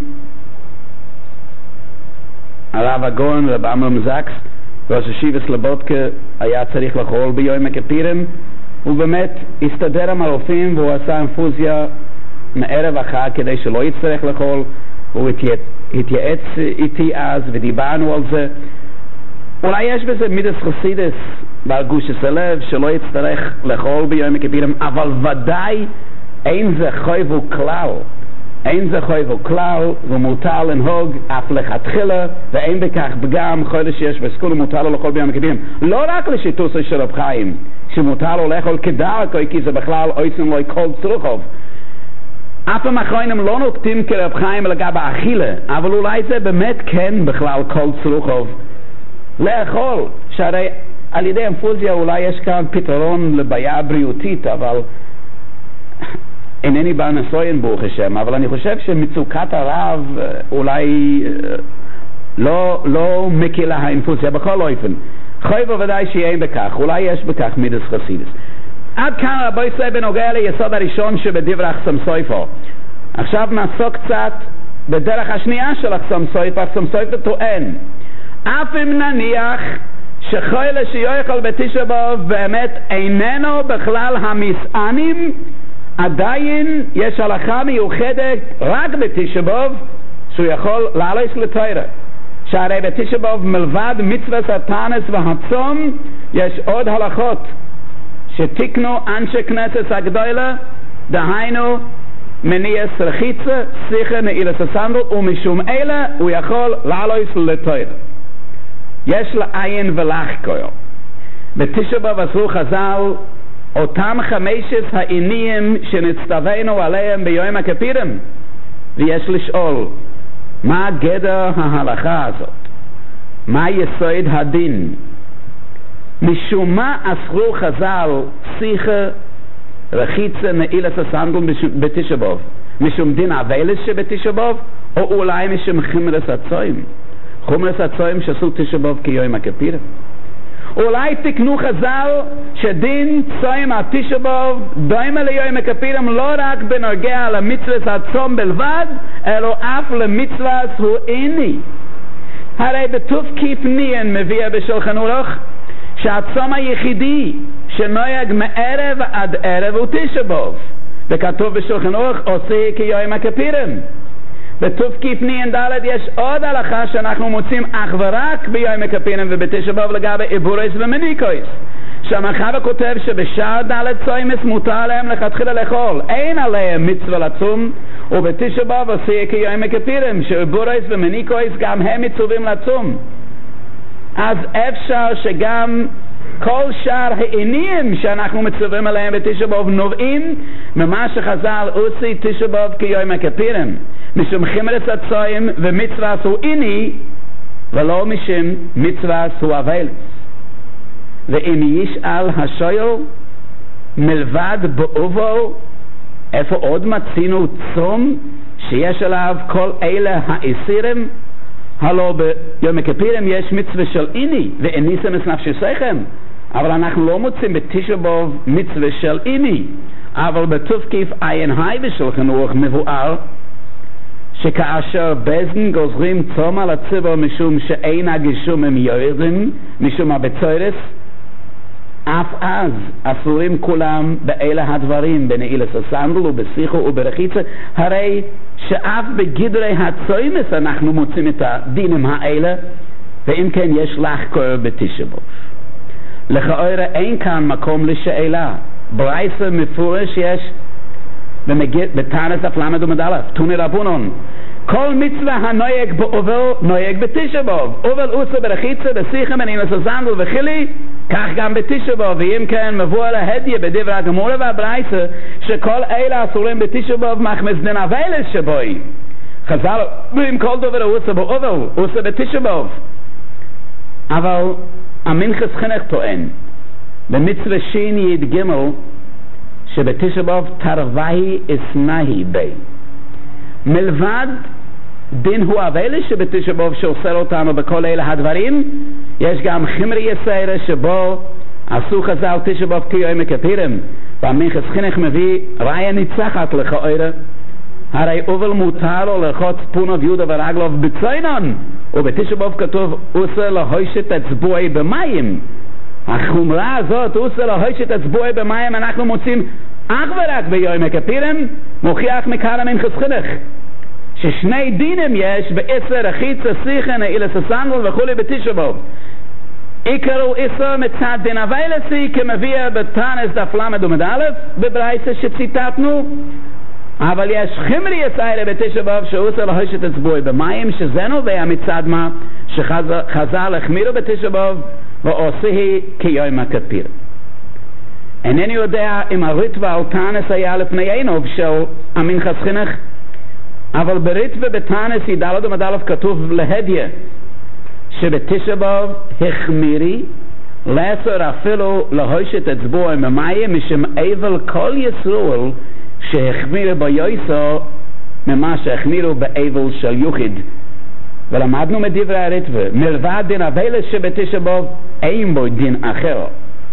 הרב הגאון רב עמרם זקס ראש ישיבת סלובודקה היה צריך לאכול ביום הכיפורים, ובאמת הסתדר עם הרופאים והוא עשה אינפוזיה מערב אחר כדי שלא יצטרך לאכול. הוא התייעץ איתי אז ודיברנו על זה. אולי יש בזה מידס חסידס בהרגושת הלב שלא יצטרך לאכול ביום הכיפורים, אבל ודאי אין זה חויבו כלל, אין זה חויבו כלל, ומותר לנהוג אף לכתחילה, ואין בכך פגם. חודש שיש בסקולה מותר לו לאכול ביום הכיפורים, לא רק לשיטוסו של רב חיים שמותר לו לאכול כדרכו, כי זה בכלל עושים לו כל צרוכוב. אף המאחרונים לא נוקטים כרב חיים לגבי האכילה, אבל אולי זה באמת כן בכלל כל צרוכוב לאכול, שהרי על ידי אינפוזיה אולי יש כאן פתרון לבעיה בריאותית, אבל אינני בר נסוין ברוך השם, אבל אני חושב שמצוקת הרב אולי לא, לא מקילה האינפוזיה בכל אופן. חוי בוודאי שיהיה בכך, אולי יש בכך מידס חסידס. עד כאן רבו ישראל בנוגע ליסוד הראשון שבדברי אחסם סופר. עכשיו נעסוק קצת בדרך השנייה של אחסם סופר. אחסם סופר טוען, אף אם נניח שחוילה שיוכל בתשעה באב באמת איננו בכלל המסענים, עדיין יש הלכה מיוחדת רק בתשעה באב שהוא יכול לעלות לתורה. שהרי בתשעה באב מלבד מצוות התנס והצום יש עוד הלכות שתיקנו אנשי כנסת הגדולה, דהיינו מניעס רחיצה, שיחה, נעילת הסנדל, ומשום אלה הוא יכול לעלות לתורה. יש לעין ולחקור. בתשעה באב עשו חז"ל אותם חמשת העניים שנצטווינו עליהם ביום הכיפורים, ויש לשאול מה גדר ההלכה הזאת, מה יסוד הדין. משום מה אסרו חז"ל שיחה, רחיצה, נעילת הסנדל בתשעה באב? משום דין אבלס שבתשעה באב, או אולי משום חומרת הצום? חומרת הצום שעשו תשעה באב כיום הכיפורים. אולי תקנו חז"ל שדין צום התשעה באב דומה ליום הכיפורים לא רק בנוגע למצוות הצום בלבד, אלא אף למצוות הוא עיני. הרי בתוף כיפניאן מביא בשולחן ערוך שהצום היחידי שנוהג מערב עד ערב הוא תשעה באב, וכתוב בשולחן ערוך עושה כיום הכיפורים. בתוף כיפניאן ד' יש עוד הלכה שאנחנו מוצאים אך ורק ביום הכיפורים ובתשעה באב לגבי עיבורס ומניקוס. שהמחבר כותב שבשאר ד' צומס מותר עליהם לכתחילה לאכול, אין עליהם מצווה לצום, ובתשעה באב עושה כיום הכיפורים שעיבורס ומניקוס גם הם מצווים לצום. אז אפשר שגם כל שאר העניים שאנחנו מצווים עליהם בתשעה באב נובעים ממה שחז"ל עושה תשעה באב כיום הכיפורים, משום חומרת הצום ומצווה הוא עיני, ולא משום מצווה הוא אבלס. ואם ישאל השואל מלבד באובו איפה עוד מצינו צום שיש עליו כל אלה האסירים, הלא ביום הכיפורים יש מצווה של עיני ועיניסם את נפשכם, אבל אנחנו לא מוצאים בתשעה באב מצווה של עיני. אבל בתוף כיף עין היי בשולחן ערוך מבואר שכאשר בזן גוזרים צום על הציבור משום שאין הגשום הם יורדים משום הבצורת, אף אז אסורים כולם באלה הדברים, בנעילת הסנדל ובשיחה וברחיצה, הרי שאף בגדרי הצומס אנחנו מוצאים את הדינים האלה, ואם כן יש לחקור בתשעה באב. לכאורה אין כאן מקום לשאלה. ברייסה מפורש יש בתנס דף למד עמוד א', תוני רבונון, כל מצווה הנוהג באובל נוהג בתשעה באב. אובל עושה ברחיצה, בשיחה, בנעילת הסנדל וכולי, כך גם בתשעה באב. ואם כן מבוא על ההדיה בדברי הגמרא והברייסה שכל אלה אסורים בתשעה באב מחמס דין אבלס שבוי. חז"ל ואם כל דבר עושה באובל עושה בתשעה באב. אבל המנחס חינוך טוען במצווה שין יד ג' שבתשעה באב תרווי אסנאי בי, מלבד דין הוא אבלס שבתשעה באב שאוסר אותנו בכל אלה הדברים, יש גם חמרי יסיירה שבו עשו חז"ל תשעה באב כיום הכיפורים. והמנחס חינוך מביא ראיה ניצחת לכאורה, הרי אובל מותר לו לרחוץ פונו ויהודה ורגלוב בציינון, ובתשעה באב כתוב עושה להוישת אצבועי במים. החומרה הזאת עושה להוישת אצבועי במים אנחנו מוצאים אך ורק ביום הכיפורים. מוכיח מכאן המנחס חינוך ששני דינים יש בעשר רחיצה, שיחה, נעילת הסנדל וכולי בתשעה באב. עיקרו איסור מצד דין אבלסי כמביא בתנס דף למד עמוד א' בברייסה שציטטנו, אבל יש חמרי יסיירה בתשעה באב שעושה להוישת אצבועי במים, שזה נובע מצד מה שחז"ל החמירו בתשעה באב ועושה כיום הכיפורים. אינני יודע אם הריטווה על תנס היה לפני עיניו של המנחס חינוך, אבל בריטווה בתנס ידלת עמוד א' כתוב להדיה שבתשעה באב החמירי לאסור אפילו להוישת אצבועי במים משום אבל כל ישראל שהחמירו ביוסו ממה שהחמירו באבל של יוחיד. ולמדנו מדברי הריטווה מלבד דין אבלס שבתשעה באב אין בו דין אחר.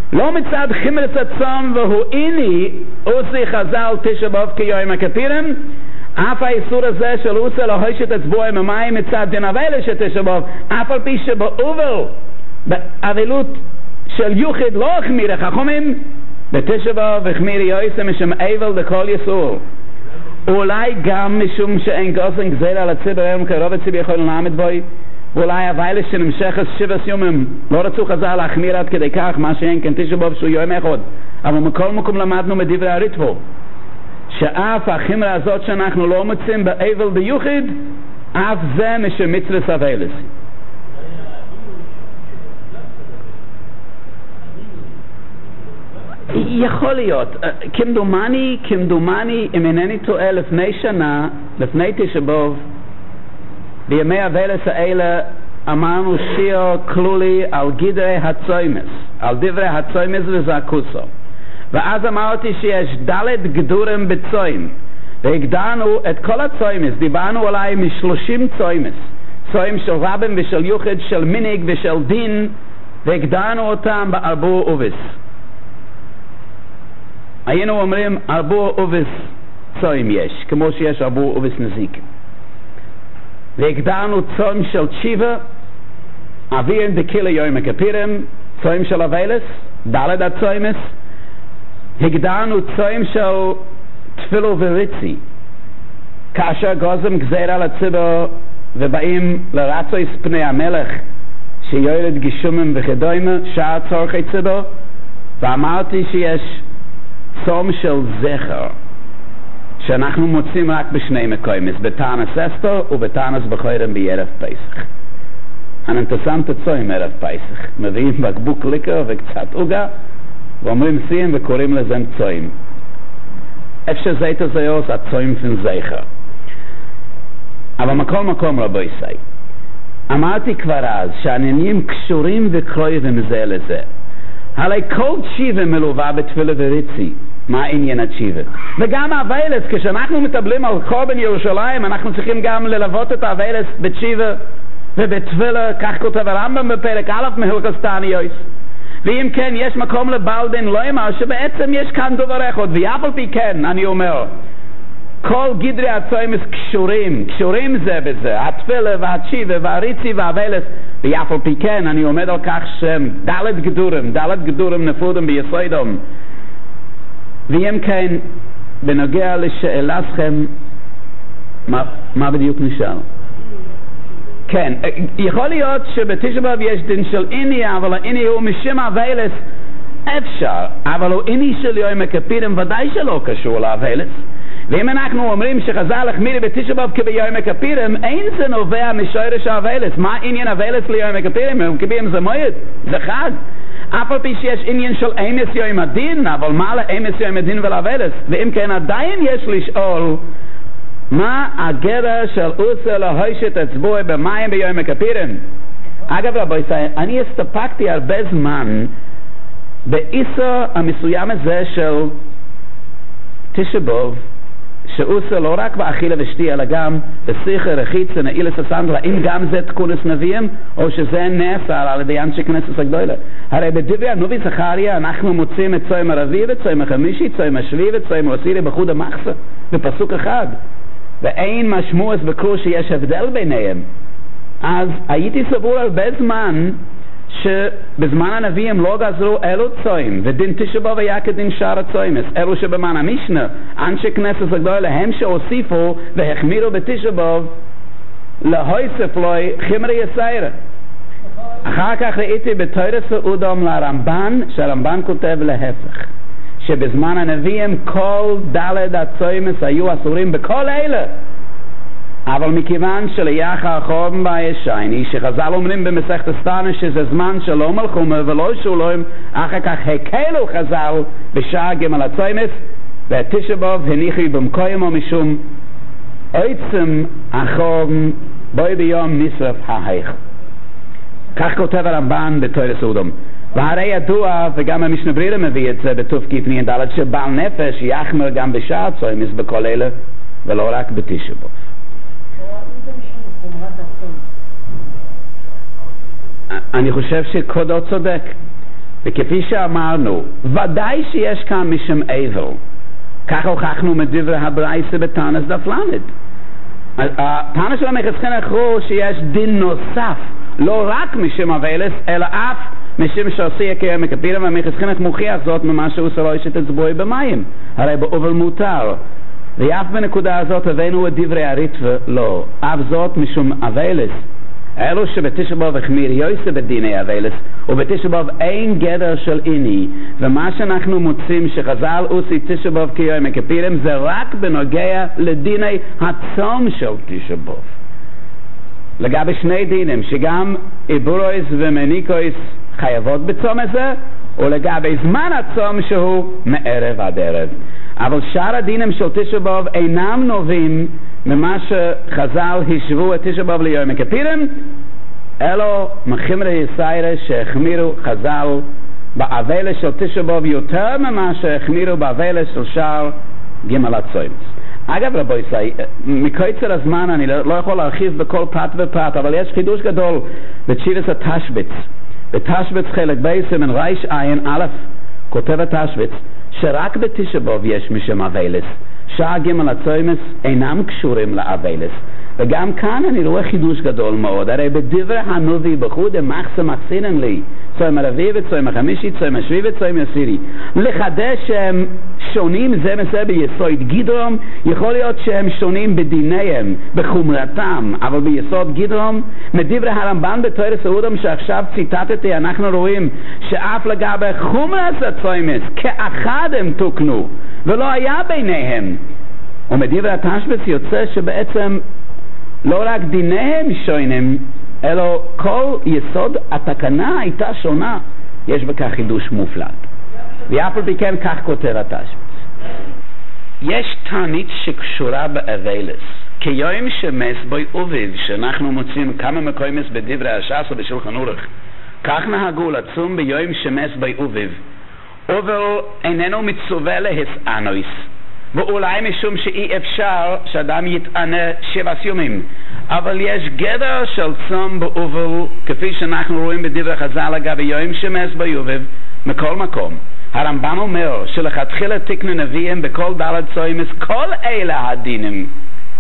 לא מצד חמרס הצום והוא איני עושי חז"ל תשע באב כיום הכפירים, אף האיסור הזה של עושה להוישת אצבוע ממים מצד דין אבלה של תשע באב, אף על פי שבאובל באבלות של יוחד לא החמיר חכמים, בתשע באב החמיר יויסה משום אבל לכל יסור. אולי גם משום שאין גוסן גזירה על הציבר היום כרוב הציבר יכול ללמד בוי, ואולי הווילה שנמשכת שבע יומים לא רצו חז"ל להחמיר עד כדי כך, מה שאין כן תשע באב שהוא יום אחד. אבל מכל מקום למדנו מדברי הריטב"א שאף החמרה הזאת שאנחנו לא מוצאים באבל ביוחד, אף זה משום מצוות אבלס. יכול להיות, כמדומני, כמדומני, אם אינני טועה, לפני שנה, לפני תשע באב, בימי אבלס האלה אמרנו שיר כלולי על גדרי הצוימס, על דברי הצוימס וזעקוסו. ואז אמרתי שיש דלת גדורים בצוים, והגדרנו את כל הצוימס, דיברנו עליי משלושים צוימס, צוים של רבים ושל יוחד, של מיניג ושל דין, והגדרנו אותם בארבוע אובס. היינו אומרים ארבוע אובס צוים יש, כמו שיש ארבוע אובס נזיק. והגדרנו צוים של תשיבה, אוויר דקילה יום הכפירים, צוים של אבלס, דלת הצוימס, הגדרנו צוים של תפילו וריצי, כאשר גוזם גזירה על הציבור ובאים לרצויס פני המלך שיורד גישומים וכדומה, שער צורכי ציבור, ואמרתי שיש צום של זכר שאנחנו מוצאים רק בשני מקוימס, בתאנס אסתר ובתאנס בחוירם בערב פסח. הנתסמת צוים ערב פסח, מביאים בקבוק ליקר וקצת עוגה ואומרים סיים וקוראים לזה צוים. אפשר זית הזה עושה הצוים פן זכר. אבל מכל מקום רבו יסי, אמרתי כבר אז שהעניינים קשורים וקרובים זה לזה. הרי כל תשיבה מלווה בתפילה וריצי. מה עניין התשיבה? וגם האבלס, כשאנחנו מטבלים על קורבן ירושלים, אנחנו צריכים גם ללוות את האבלס בתשיבה ובתפילה, כך כותב הרמב"ם בפרק א' מהלכות תעניות. ואם כן, יש מקום לבעל דין לא אמר שבעצם יש כאן דבר אחד, ואף על פי כן, אני אומר, כל גדרי הצוימס קשורים, קשורים זה בזה, התפילה והתשיבה והריצי והאבלס, ואף על פי כן, אני עומד על כך שהם דלת גדורים, דלת גדורים נפודם ביסודם. ואם כן, בנוגע לשאלתכם, מה, מה בדיוק נשאל? כן, יכול להיות שבתשע באב יש דין של איני, אבל האיני הוא משם אבלס, אפשר, אבל הוא איני של יום הכפירים ודאי שלא קשור לאבלס. ואם אנחנו אומרים שחז"ל החמירו בתשע באב כביום הכפירים, אין זה נובע משורש האבלס. מה עניין אבלס ליום הכפירים? יום הכפירים זה מועד, זה חג. אף על פי שיש עניין של אמס יום הדין, אבל מה לאמס יום הדין ולאבלס? ואם כן, עדיין יש לשאול מה הגדר של עושה להוישת אצבוע במים ביום הכפירים. אגב רבו ישראל, אני הסתפקתי הרבה זמן באיסור המסוים הזה של תשע באב, שעושה לא רק באכילה ושתייה, אלא גם בשיחה, רחיצה, נעילה ססנדרה, אם גם זה תקונס נביאים, או שזה נאסר על ידי אנשי כנסת הגדולה. הרי בדברי הנביא זכריה אנחנו מוצאים את צום הרביעי וצום החמישי, צום השביעי וצום העשירי בחוד המחסה, בפסוק אחד. ואין משמעות בקרוא שיש הבדל ביניהם. אז הייתי סבור הרבה זמן שבזמן הנביאים לא גזרו אלו צוים, ודין תשע באב היה כדין שאר הצוימס, אלו שבמן המשנה, אנשי כנסת הגדולה, הם שהוסיפו והחמירו בתשע באב להויסף לוי חמרי יסיירה. אחר כך ראיתי בתורת סעודם לרמב"ן, שהרמב"ן כותב להפך, שבזמן הנביאים כל דלת הצוימס היו אסורים בכל אלה, אבל מכיוון שליחר חורבן בישייני, שחז"ל אומרים במסכת סטנה שזה זמן שלא מלחומה ולא שולוים, אחר כך הקלו חז"ל בשעה ג' הצוימס, והתשע באב הניחו במקוים ומשום עצם החורבן בוי ביום נשרף ההיכל. כך כותב הרמב"ן בתורת סעודם. והרי ידוע, וגם המשנה ברירה מביא את זה בתוף כיפני ד' שבעל נפש יחמר גם בשעה צוימס בכל אלה ולא רק בתשע באב. אני חושב שקודו צודק. וכפי שאמרנו, ודאי שיש כאן משם אבל. כך הוכחנו מדברי הברייתא בתניא דף למד. הטענה של המכס חינוך הוא שיש דין נוסף, לא רק משם אבלס, אלא אף משם שעשי כיום הכפירים, והמכס חינוך מוכיח זאת ממה שהוא שלא יש את הצבועי במים, הרי באובל מותר. ואף בנקודה הזאת הבאנו את דברי הריטב"א, לא, אף זאת משום אבלס. אלו שבתשע באב החמיר יוסף בדיני אבלס, ובתשע באב אין גדר של איני, ומה שאנחנו מוצאים שחז"ל עושי תשע באב כיום הכפירים זה רק בנוגע לדיני הצום של תשע באב. לגבי שני דינים, שגם איבורויס ומניקויס חייבות בצום הזה, ולגבי זמן הצום שהוא מערב עד ערב. אבל שאר הדינים של תשע באב אינם נובעים ממה שחז"ל השוו את תשע באב ליום הכיפורים, אלו מחמרי יסיירה שהחמירו חז"ל באבלה של תשע באב יותר ממה שהחמירו באבלה של שאר ג' הצום. אגב רבוי סי, מקוצר הזמן אני לא יכול להרחיב בכל פרט ופרט, אבל יש חידוש גדול בתשיבס התשבץ. בתשבץ חלק בייסמן רייש עין א' כותב התשבץ שרק בתשע באב יש משם אבלס, שאר ג' הצומס אינם קשורים לאבלס. וגם כאן אני רואה חידוש גדול מאוד, הרי בדברי הנביא בחוד מחסה מחסינן לי צום הרביעי וצום החמישי, צום השביעי וצום העשירי, לחדש שהם שונים זה מזה ביסוד גדרום, יכול להיות שהם שונים בדיניהם, בחומרתם, אבל ביסוד גדרום, מדברי הרמב"ן בתורה סעודם שעכשיו ציטטתי, אנחנו רואים שאף לגבי חומרת הצומס כאחד הם תוקנו, ולא היה ביניהם. ומדברי התשבץ יוצא שבעצם לא רק דיניהם שונים, אלא כל יסוד התקנה הייתה שונה. יש בכך חידוש מופלג. ואף על פי כן כך כותב התשבץ. יש תענית שקשורה באבלס. כיום שמס בוי אוביב, שאנחנו מוצאים כמה מקומות בדברי הש"ס ובשולחן ערוך, כך נהגו לצום ביום שמס בוי אוביב. אבל איננו מצווה להסענוס. ואולי משום שאי אפשר שאדם יתענה שבע ימים, אבל יש גדר של צום באובל כפי שאנחנו רואים בדברי חז"ל לגבי יום שמס באוביב מכל מקום. הרמב"ן אומר שלכתחילה תקנו נביאים בכל דלת צומס כל אלה הדינים,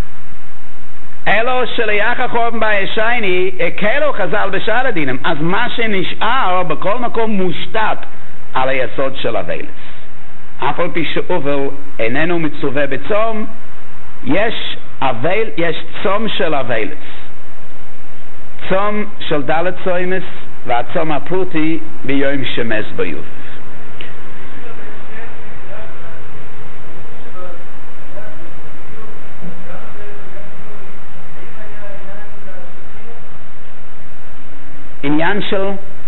אלו שליח החורבן בישייני הקלו חז"ל בשאר הדינים, אז מה שנשאר בכל מקום מושתת על היסוד של אבלס. אף על פי שאובל איננו מצווה בצום, יש אבל, יש צום של אבלס, צום של דלת צומס, והצום הפרוטי ביום שמס באוביב. עניין של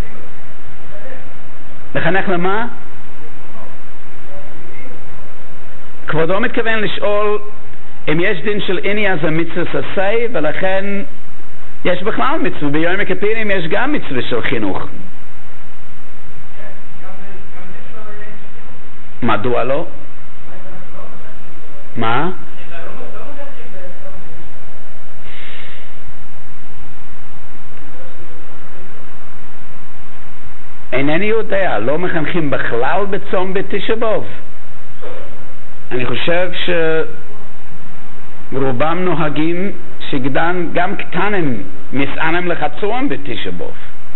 לחנך למה? כבודו מתכוון לשאול אם יש דין של איני אז המצווה ססי, ולכן יש בכלל מצווה. ביום הכיפורים יש גם מצווה של חינוך. מדוע לא? מה? אינני יודע, לא מחנכים בכלל בצום בתשע באב. אני חושב שרובם נוהגים שגדן גם קטנים מסענם לחצום בתשע באב.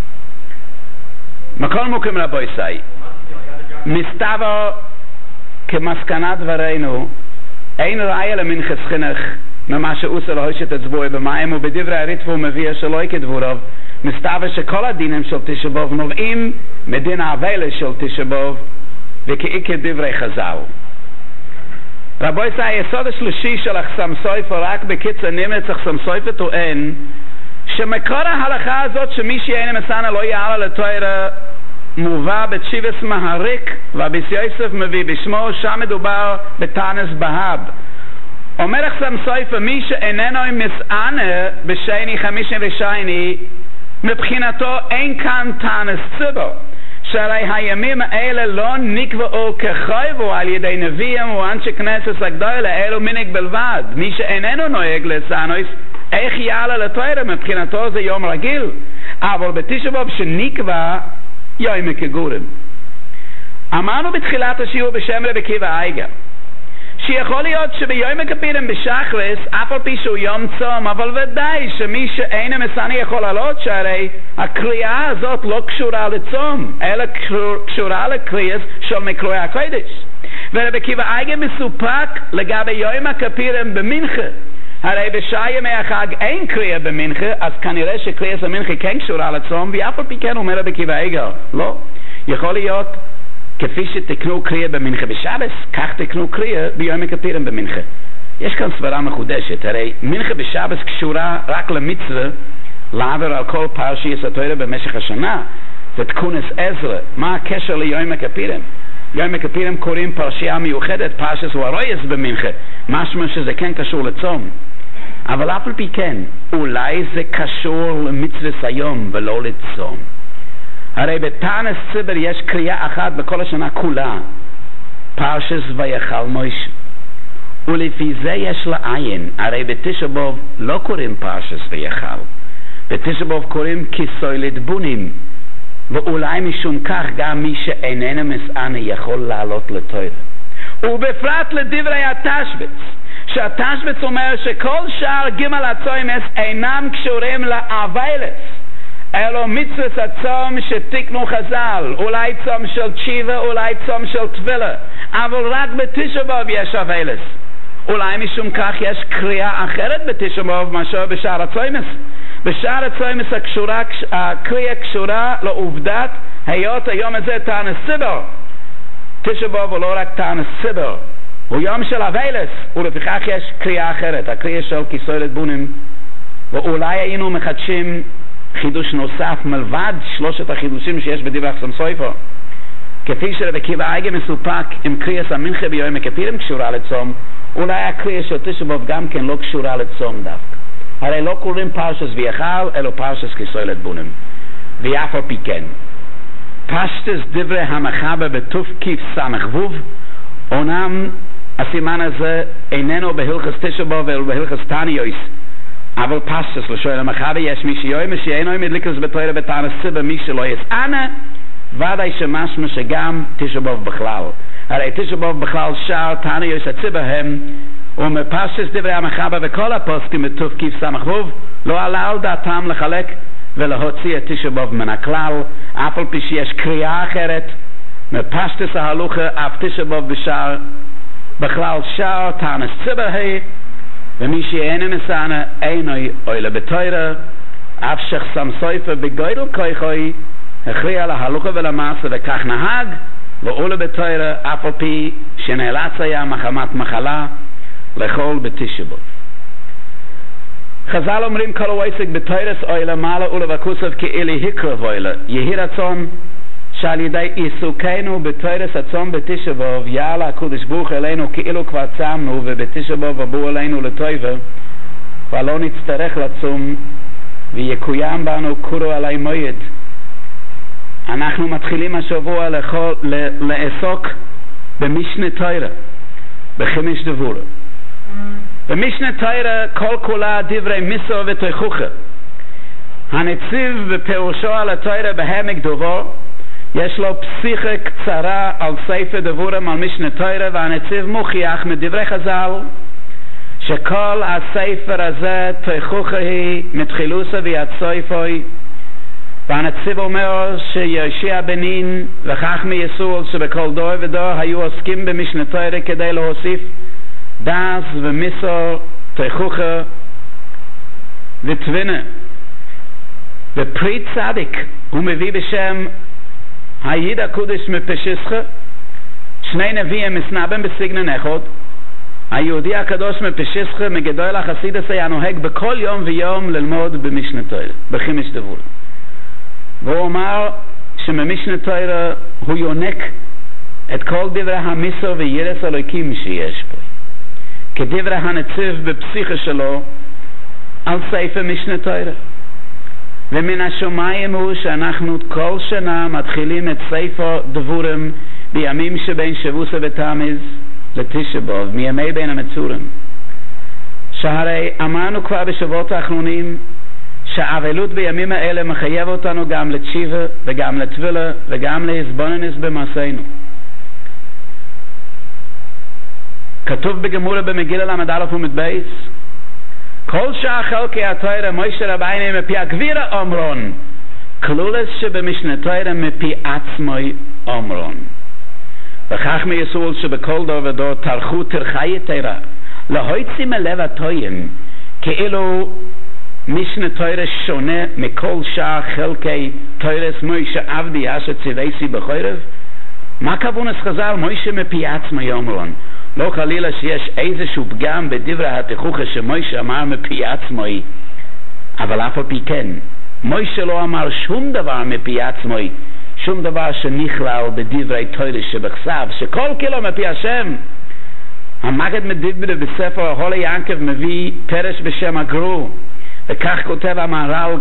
מכל מוקם רבוי סי, מסתבר כמסקנת דברינו אין ראיה למנחס חינוך ממה שעושה להושת הצבועי במים, ובדברי הריטב"א הוא מביא שלא כדבוריו. מסתבר שכל הדינים של תשע באב נובעים מדין האבלס של תשע באב וכעיקר דברי חז"ל. רבוי סי, היסוד השלישי של החסם סופר, רק בקיצר נמרץ החסם סופר טוען שמקור ההלכה הזאת שמי שאין מסענה לא יעלה לתורה מובא בתשיבס מהריק, והביס יוסף מביא בשמו, שם מדובר בתנס בהב. אומר החסם סופר, מי שאיננו מסענה בשני חמישי ושייני, מבחינתו אין כאן תנס ציבור, שהרי הימים האלה לא נקבעו כחייבו על ידי נביאים ואנשי כנסת הגדולה, אלו מנהג בלבד. מי שאיננו נוהג לסענוס, איך יעלה לתורה? מבחינתו זה יום רגיל. אבל בתשע באב שנקבע יום כגורם. אמרנו בתחילת השיעור בשם רבי עקיבא אייגר שיכול להיות שביום הכיפורים בשחרס אף על פי שהוא יום צום, אבל ודאי שמי שאינו מסענה יכול לעלות, שהרי הקריאה הזאת לא קשורה לצום אלא קשורה לקריאה של מקראי הקודש. ורבי עקיבא אייגר מסופק לגבי יום הכיפורים במנחה. הרי בשעה ימי החג אין קריאה במנחה, אז כנראה שקריאה במנחה כן קשורה לצום, ואף על פי כן אומר רבי עקיבא אייגר לא, יכול להיות כפי שתקנו קריאה במנחה בשבס, כך תקנו קריאה ביום הכיפורים במנחה. יש כאן סברה מחודשת, הרי מנחה בשבס קשורה רק למצווה לעבור על כל פרשיות התורה במשך השנה, זה תקונס עזרא. מה הקשר ליום הכיפורים? יום הכיפורים קוראים פרשייה מיוחדת, פרשת ורויס במנחה, משמע שזה כן קשור לצום. אבל אף על פי כן, אולי זה קשור למצוות היום ולא לצום. הרי בתענית ציבור יש קריאה אחת בכל השנה כולה, פרשת ויחל מוישה, ולפי זה יש לעין. הרי בתשעה באב לא קוראים פרשת ויחל, בתשעה באב קוראים כיסוילת בונים, ואולי משום כך גם מי שאיננו מסענה יכול לעלות לתורה. ובפרט לדברי התשבץ, שהתשבץ אומר שכל שאר ג' הצומס אינם קשורים לאבילס, אלו מצוות הצום שתיקנו חז"ל, אולי צום של תשיבה, אולי צום של תפילה, אבל רק בתשעה באב יש אבילס. אולי משום כך יש קריאה אחרת בתשעה באב מאשר בשאר הצומס. בשאר הצומס הקשורה, הקריאה קשורה לעובדת היות היום הזה תענית ציבור. תשעה באב הוא לא רק תענית ציבור, הוא יום של אבילס, ולפיכך יש קריאה אחרת, הקריאה של כיסוילת בונים. ואולי היינו מחדשים חידוש נוסף מלבד שלושת החידושים שיש בדברי החסם סופר, כפי שרבי עקיבא אייגר מסופק עם קריאת המנחה ביום הכיפורים קשורה לצום, אולי הקריאה של תשעה באב גם כן לא קשורה לצום דווקא. הרי לא קוראים פרשת ויחל אלא פרשת כיסוילת בונים. ואף על פי כן פשטס דברי המחבר בתוף קיף סמך ווב, אומנם הסימן הזה איננו בהלכס תשעה באב אלא בהלכס תניוס, אבל פשטס לשואל המחבר יש מי שיום שאינו מדליקס בתורה בתענית ציבור, מי שלא יסענה ודאי שמשמע שגם תשעה באב בכלל. הרי תשעה באב בכלל שאר תניוס הציבור הם, ומפשטס דברי המחבר וכל הפוסקים בתוף קיף סמך ווב לא עלה על דעתם לחלק ולהוציא את תשעה באב מן הכלל, אף על פי שיש קריאה אחרת מפשטס ההלוכה אף תשעה באב בשאר בכלל שאר תענית ציבור היא, ומי שאינו מסענה אינו אוהלה בתורה, אף שחסם סופר בגודל כוחו הכריע להלוכה ולמעשה וכך נהג ואוהלה בתורה, אף על פי שנאלץ היה מחמת מחלה לאכול בתשעה באב. חז"ל אומרים כל העוסק בתורס אוהלה מעלה ולבקוסיו כאילי הקרב אוהלה. יהי רצון שעל ידי עיסוקנו בתורס הצום בתשעה באב יעלה הקדוש ברוך אלינו כאילו כבר צמנו, ובתשעה באב יבואו אלינו לטובה ולא נצטרך לצום ויקוים בנו קורו עלי מועד. אנחנו מתחילים השבוע לכל, לעסוק במשנה תורה בחמש דבורה. במשנה תורה כל כולה דברי מסר ותוכחה. הנציב בפירושו על התורה בהעמק דבור יש לו פסיכה קצרה על ספר דבורים על משנה תורה, והנציב מוכיח מדברי חז"ל שכל הספר הזה תוכחה היא מתחילוסה ועד סופו. והנציב אומר שיושיע בנין וחכמי יסוד שבכל דור ודור היו עוסקים במשנה תורה כדי להוסיף דס ומסר תוכחה ותבונה. בפרי צדיק הוא מביא בשם היד הקודש מפשיסחה, שני נביאים מסנבם בסגנון אחד. היהודי הקדוש מפשיסחה מגדול החסידס היה נוהג בכל יום ויום ללמוד במשנה תורה בחמש דבורה, והוא אמר שממשנה תורה הוא יונק את כל דברי המסר וירס אלוקים שיש פה, כדברי הנציב בפסיכה שלו על ספר משנה תורה. ומן השמיים הוא שאנחנו כל שנה מתחילים את ספר דבורים בימים שבין שבוסה ותמיז לתשעה באב, מימי בין המצורים. שהרי אמרנו כבר בשבועות האחרונים שהאבלות בימים האלה מחייב אותנו גם לתשיבה וגם לתפילה וגם להסבוננס במעשינו. כתוב בגמורה במגילה למד א' עמוד בייס, כל שעה חלקי התורה מוישה רביינו מפי הגבירה אומרון, כלולס שבמשנה תורה מפי עצמוי אומרון. וכך מיסול שבכל דור ודור תרחו תרחי תורה, להוציא מלב התויים, כאילו משנה תורה שונה מכל שעה חלקי תורס מוישה עבדי אשר ציוויסי בחורף. מה כוונס חז"ל מוישה מפי עצמוי אומרון? לא חלילה שיש איזשהו פגם בדברי התיכוכה שמוישה אמר מפי עצמוי, אבל אף על פי כן מוישה לא אמר שום דבר מפי עצמוי, שום דבר שנכלל בדברי תורה שבכסף שכל כולו מפי השם. המגד מדבר בספר החולי ינקב מביא פרש בשם הגרו, וכך כותב המהר"ל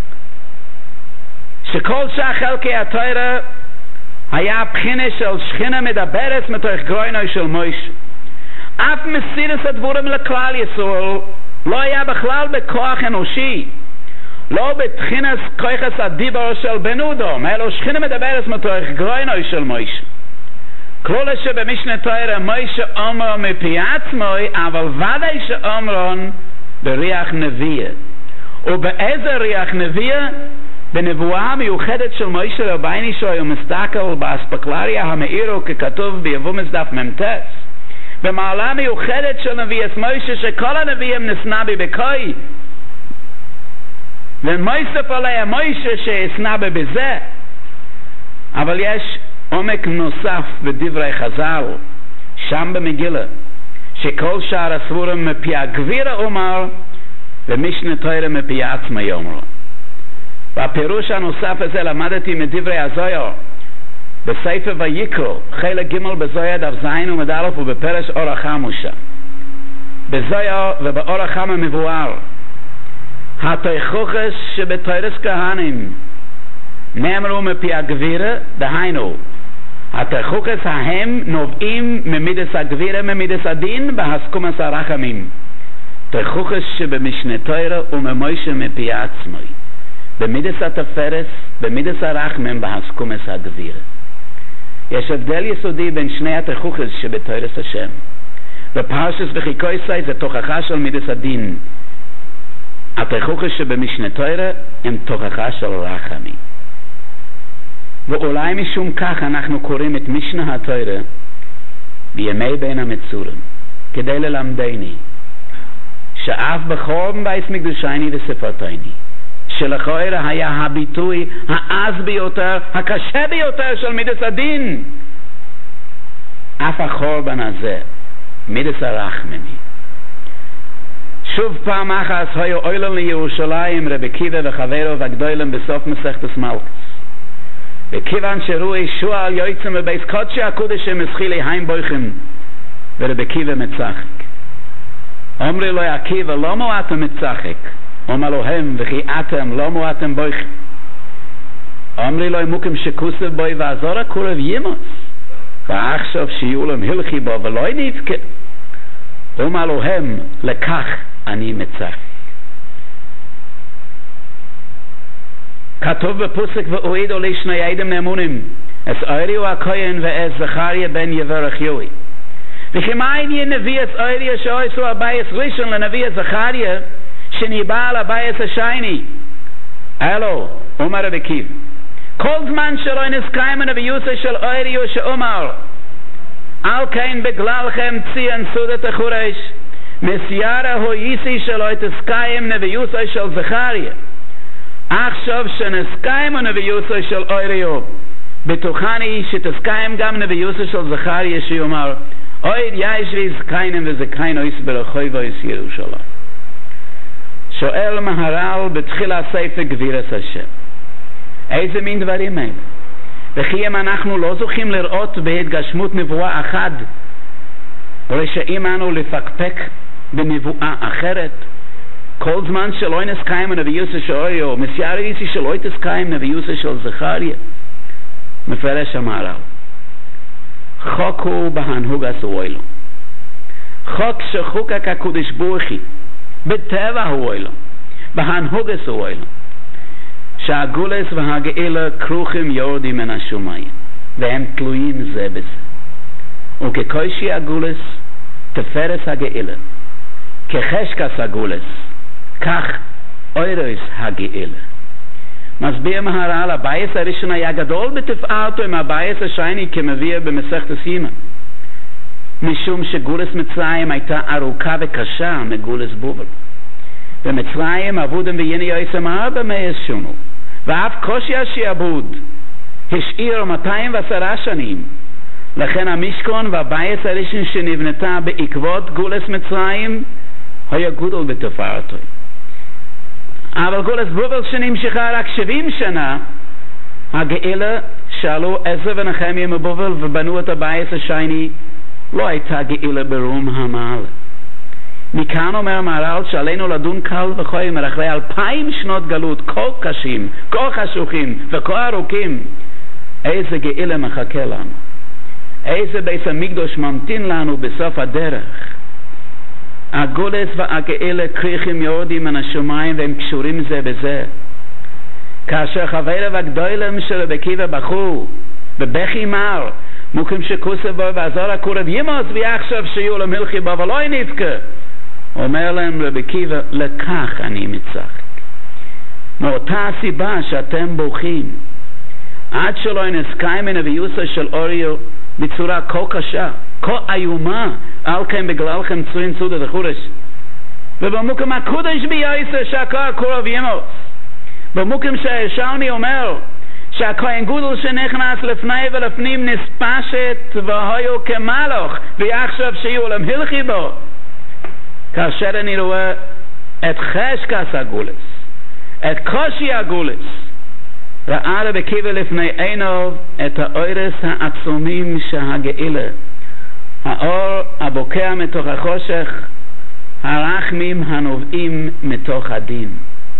שכל שעה חלקי התורה היה בחינה של שכינה מדברת מתוך גרוינו של מוישה. אף מסירת הדבורים לכלל ישראל לא היה בכלל בכוח אנושי, לא בתחינס כוחס הדיבור של בן אדם, אלא שכינה מדברת מתוך גרוינו של מוישה. כלולה שבמשנה תורה מוישה אומר מפי עצמוי, אבל ודאי שאומרון בריח נביאה. ובאיזה ריח נביאה? בנבואה מיוחדת של מוישה רביינו שהוא מסתכל באספקלריה המאירו ככתוב ביבומס דף ממתס, במעלה מיוחדת של נביאס מוישה שכל הנביאים נסנה בבקוי, ומויסף עליה מוישה שהסנה בזה. אבל יש עומק נוסף בדברי חז"ל שם במגילה, שכל שאר הסבורים מפי הגבירה אומר ומשנה תורה מפי עצמי אומר. והפירוש הנוסף הזה למדתי מדברי הזויר בספר ויקרא חלק ג' בזויר דף זין עמוד א' ובפרש אור החמושה. בזויר ובאור החם המבואר התיכוכס שבתורס כהנים נאמרו מפי הגבירה, דהיינו התיכוכס ההם נובעים ממידס הגבירה ממידס הדין בהסכומס הרחמים. תיכוכס שבמשנה תורה וממוישה מפי עצמי, במידס התפרס, במידס הרחמים בהסכומס הגבירה. יש הבדל יסודי בין שני התיכוכס שבתורס השם. בפרשס וחיקויסי זה תוכחה של מידס הדין. התיכוכס שבמשנה תורה הם תוכחה של רחמים. ואולי משום כך אנחנו קוראים את משנה התורה בימי בין המצורים, כדי ללמדני שאף בחורבן בית מקדושייני וספרתייני, שלכאורה היה הביטוי העז ביותר, הקשה ביותר של מידס הדין, אף החורבן הזה מידס הרחמני. שוב פעם אחת היו אוילם לירושלים רבי עקיבא וחברו והגדולים בסוף מסכת מלכות, וכיוון שראו ישוע על יועצם בבית קודשי הקודש מסחילי הים בויכים, ורבי עקיבא מצחק. אומרי לו עקיבא, למה אתם מצחק? אומר לו הם, וכי אתם למה אתם בויכים? אומרי לו מוקים שכוסף בוי ועזור הקורב ימוס, ועכשיו שיהיו להם הלכי בו ולא נבכה. אומר לו הם, לכך אני מצחק. כתוב בפוסק ואוידו לשני עדים נאמונים, אס אוריו הכהן ואס זכריה בן יברך יוי. וכי מה עניין נביא אס אוריו שאויסו הבייס ראשון לנביא אס זכריה שניבא על הבייס השייני? אלו, אומר רבי עקיבא, כל זמן שלא נסקיים הנביאוסה של אוריו שאומר על כן בגללכם ציין סודת החורש, מסיירה הויסי שלא תסקיים נביאוסה של זכריה. עכשיו שנסקיים הנביאוסה של אוריו, בטוחני שתסקיים גם נביאוסה של זכריה שיאמר אויר יש לי זקיינים וזקיין אויס ברחוי ואויס ירושלים. שואל מהר"ל בתחילה ספר גבירת השם, איזה מין דברים האלה? וכי אם אנחנו לא זוכים לראות בהתגשמות נבואה אחת, רשאים אנו לפקפק בנבואה אחרת? כל זמן שלא נסקיים הנביאוסה של אוריו, מסיירה איסי שלא תסקיים נביאוסה של זכריה. מפרש המהר"ל, חוק הוא בהנהוג הסוואילו, חוק שחוקק הקודש ברוך הוא בטבע הוואילו, בהנהוגס אוהלם, שהגולס והגאלה כרוכים יורדים מן השמיים, והם תלויים זה בזה. וכקושי הגולס תפרס הגאלה, כחשקס הגולס, כך אוירס הגאלה. מסביר מהר"ל, הבייס הראשון היה גדול בתפארתו עם הבייס השני כמביא במסכת סימה, משום שגולס מצרים הייתה ארוכה וקשה מגולס בובל. במצרים עבודם ויני עשרים ארבע מאה שונו, ואף קושי השיעבוד השאיר מאתיים ועשרה שנים. לכן המשכון והבייס הראשון שנבנתה בעקבות גולס מצרים היה גודל בתפארתו. אבל גולס בובל שנמשכה רק שבעים שנה, הגאלה שאלו עזרא ונחמיה מבובל ובנו את הבייס השני, לא הייתה גאלה ברום המעלה. מכאן אומר מהר"ל שעלינו לדון קל וחומר אחרי אלפיים שנות גלות כה קשים, כה חשוכים וכה ארוכים, איזה גאלה מחכה לנו, איזה בית המקדוש ממתין לנו בסוף הדרך. הגולס והגאלה כריכים יורדים מן השמיים והם קשורים זה בזה. כאשר חבריו הגדולים של רבי עקיבא בכו בבכי מר, מוקים שכוסף בו ועזור הקורב ימוס ויחשב שיהיו למלכי בו ולא נבכה, אומר להם רבי עקיבא, לכך אני מצחק. מאותה הסיבה שאתם בוכים, עד שלא נסקיים מן הביוסה של אוריו בצורה כה קשה, כה איומה, על כן בגללכם צוין סודה וחורש. ובמוקם הקודש בייסר שהכה הקורב ימוס, במוקם שהרשעוני אומר שהכהן גודל שנכנס לפני ולפנים נספשת והיו כמלוך ויחשב שיהיו למלכי בו. כאשר אני רואה את חשקס הגולס, את קושי הגולס, ראה רבי עקיבא לפני עיניו את האורס העצומים שהגאלה, האור הבוקע מתוך החושך, הרחמים הנובעים מתוך הדין.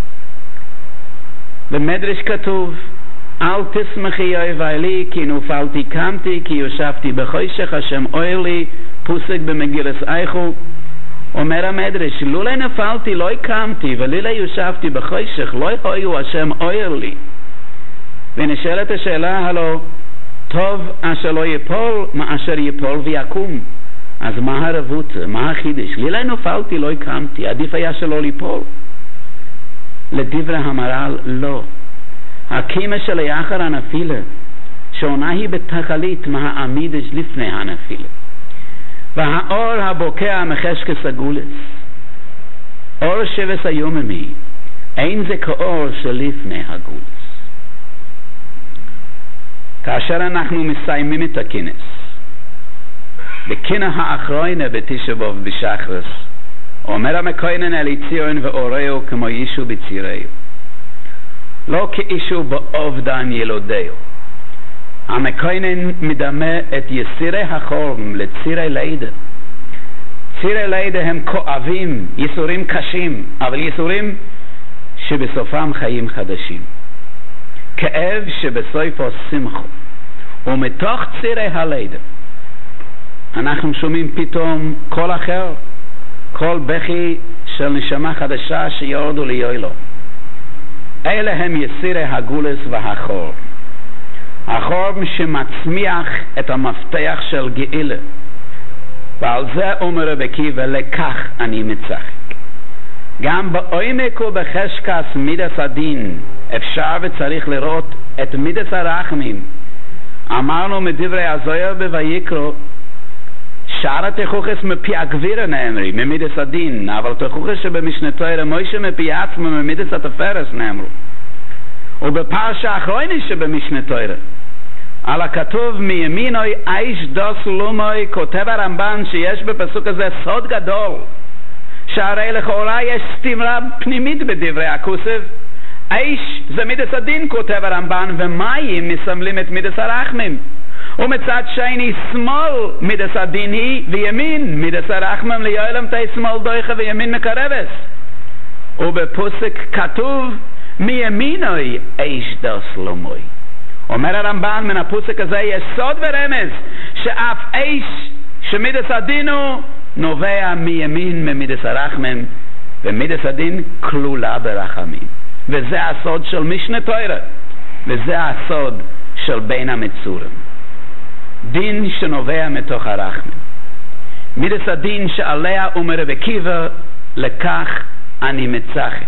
במדרש כתוב, אל תשמחי אויבי לי כי נופלתי קמתי כי יושבתי בחושך השם אויר לי, פוסק במגילת איכה. אומר המדרש, לולי נפלתי לא קמתי ולילה יושבתי בחושך לא היו השם אויר לי. ונשאלת השאלה, הלא טוב אשר לא יפול מאשר יפול ויקום. אז מה הרבות, מה החידש? לילה נפלתי לא קמתי, עדיף היה שלא ליפול. לדברי המהר"ל לא. הקימה של יחר הנפילה שעונה היא בתכלית מהעמידש לפני הנפילה, והאור הבוקע מחשקס הגולס, אור שבס היוממי, אין זה כאור שלפני הגולס. כאשר אנחנו מסיימים את הכנס, בכנס האחרונה בתשעה באב בשחרס, אומר המכהן אל ציון ואורהו כמו ישו בצירהו, לא כאישו באובדן ילודהו. המכהן מדמה את יסירי החורם לצירי לידה. צירי לידה הם כואבים, יסורים קשים, אבל יסורים שבסופם חיים חדשים. כאב שבסופו שמחו. ומתוך צירי הלידה אנחנו שומעים פתאום קול אחר, קול בכי של נשמה חדשה שיורדו ליועלו. אלה הם יסירי הגולס והחור, החור שמצמיח את המפתח של גאלה. ועל זה אומר רבי עקיבא, לכך אני מצחק. גם בעומק ובחשקס מידס הדין אפשר וצריך לראות את מידס הרחמים. אמרנו מדברי הזוהר בויקרו, שאר התכוחס מפי הגבירה נאמרי ממידס הדין, אבל תכוחס שבמשנה תורה מוישה מפי עצמו ממידס התפארס נאמרו. ובפרשה האחרונה שבמשנה תורה על הכתוב מימינוי איש דוס לומוי, כותב הרמב"ן שיש בפסוק הזה סוד גדול, שהרי לכאורה יש סתירה פנימית בדברי הכוסף. איש זה מידס הדין, כותב הרמב"ן, ומים מסמלים את מידס הרחמים. ומצד שני שמאל מידס הדין היא, וימין מידס הרחמם ליועלם תאי שמאל דויכה וימין מקרבס. ובפוסק כתוב מימינוי איש דוס לומוי. אומר הרמב"ן, מן הפוסק הזה יש סוד ורמז שאף איש שמידס הדין הוא נובע מימין ממידס הרחמם, ומידס הדין כלולה ברחמים. וזה הסוד של משנה תורה, וזה הסוד של בין המצורים. דין שנובע מתוך הרחמים. מידס הדין שעליה אומר רבי עקיבא, לכך אני מצחק.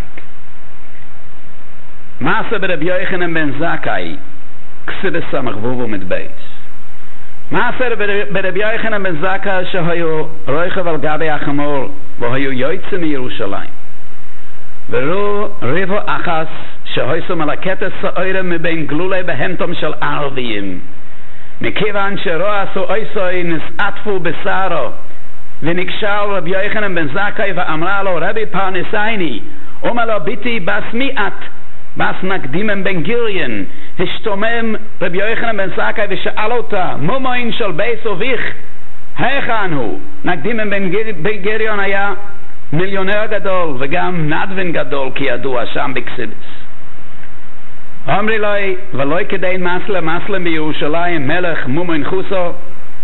מעשה ברבי יוחנן בן זכאי, כסידס סמך וו עמוד בייס. מעשה ברבי יוחנן בן זכאי שהיו רוכב על גבי החמור והיו יוצאים מירושלים. וראו ריבו אחס שהויסו מלקט הסעירה מבין גלולי בהמתום של ערביים. מכיוון שרוע עשו אויסוי נסעטפו בשרו, ונקשר רבי יוחנן בן זכאי ואמרה לו, רבי פרנסייני, אומר לו, ביתי בס מיעת, בס נקדימם בן גיריין. השתומם רבי יוחנן בן זכאי ושאל אותה, מומוין של בייס אביך, היכן הוא? נקדימם בן גיריון היה מיליונר גדול וגם נדבן גדול כידוע שם בקסידס. אמרי לי, ולא כדין מסלם מסלם בירושלים מלך מומוין חוסו.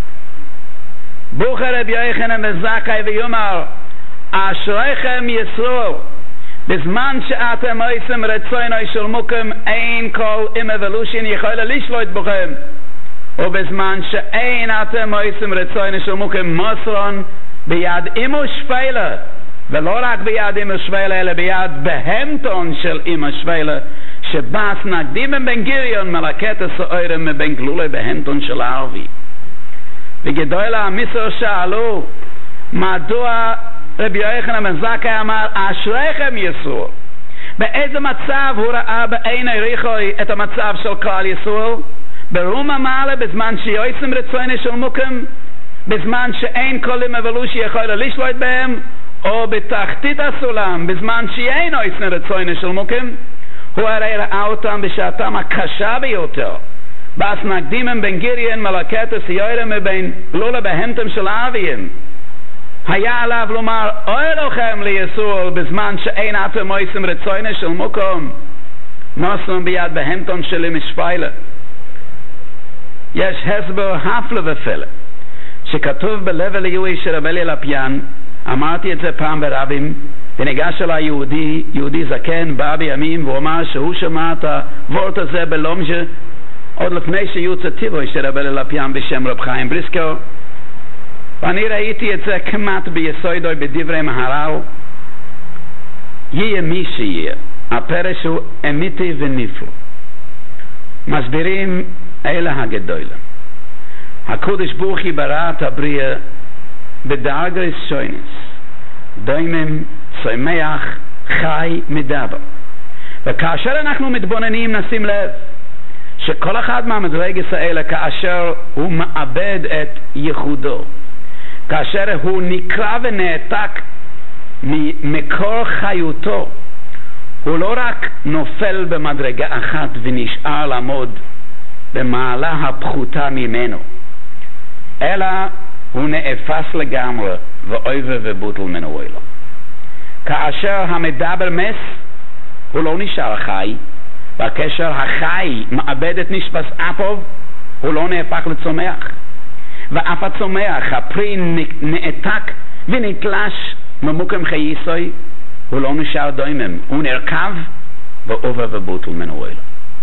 בוכה רבי יוחנן בן זכאי ויאמר, אשריכם ישראל, בזמן שאתם עושים רצונו של מוקם, אין כל אבולושין יכולה לשלוט בכם, ובזמן שאין אתם עושים רצונו של מוקם, מוסרון ביד אימו שפלה, ולא רק ביד אימו שפלה אלא ביד בהמתון של אימו שפלה, שבאס נקדימם בן גיריון מלקט הסעירה מבין גלולי בהמתון של הערבי. וגדול המסר שאלו, מדוע רבי יוחנן בן זכאי אמר, אשריכם ישראל? באיזה מצב הוא ראה בעיני ריחוי את המצב של כלל ישראל? ברום המעלה, בזמן שיועצים רצוני של מוקם, בזמן שאין כל אבולושי יכולה לשלוט בהם, או בתחתית הסולם, בזמן שאין יועצים רצוני של מוקם, הוא הרי ראה אותם בשעתם הקשה ביותר. בס נקדימם בן גיריין מלקט הסעירה מבין גלולי בהמתום של הערביים. היה עליו לומר, אוי לכם לישראל, בזמן שאין אתם עושים רצונו של מוקם, נוסם ביד בהמתון שלי משפיילה. יש הסבר הפלא ופלא שכתוב בלב אליהו של רבי אליהו לפיאן. אמרתי את זה פעם ברבים, וניגש אליי יהודי, יהודי זקן, בא בימים, והוא אמר שהוא שמע את הוורט הזה בלומז'ה עוד לפני שיוצא טיבו של רבי אליהו לפיאן בשם רב חיים בריסקר. ואני ראיתי את זה כמעט ביסודוי בדברי מהר"ל. יהיה מי שיהיה, הפרש הוא אמיתי ונפלא. מסבירים אלה הגדולים. הקודש ברוך הוא ברא את הבריאה בדרגות שונות, דומם, צומח, חי, מדבר. וכאשר אנחנו מתבוננים נשים לב שכל אחד מהמדרגות האלה, כאשר הוא מאבד את ייחודו, כאשר הוא נקרא ונעתק ממקור חיותו, הוא לא רק נופל במדרגה אחת ונשאר לעמוד במעלה הפחותה ממנו, אלא הוא נאפס לגמרי ואויבה ובוטל מנועו לו. כאשר המדבר מס, הוא לא נשאר חי, וכאשר החי מאבד את נשפס אפוב, הוא לא נהפך לצומח. ואף הצומח, הפרי נעתק ונתלש ממוקם חייסוי, הוא לא נשאר דומם, הוא נרכב ואובה ובוטל מנועו לו.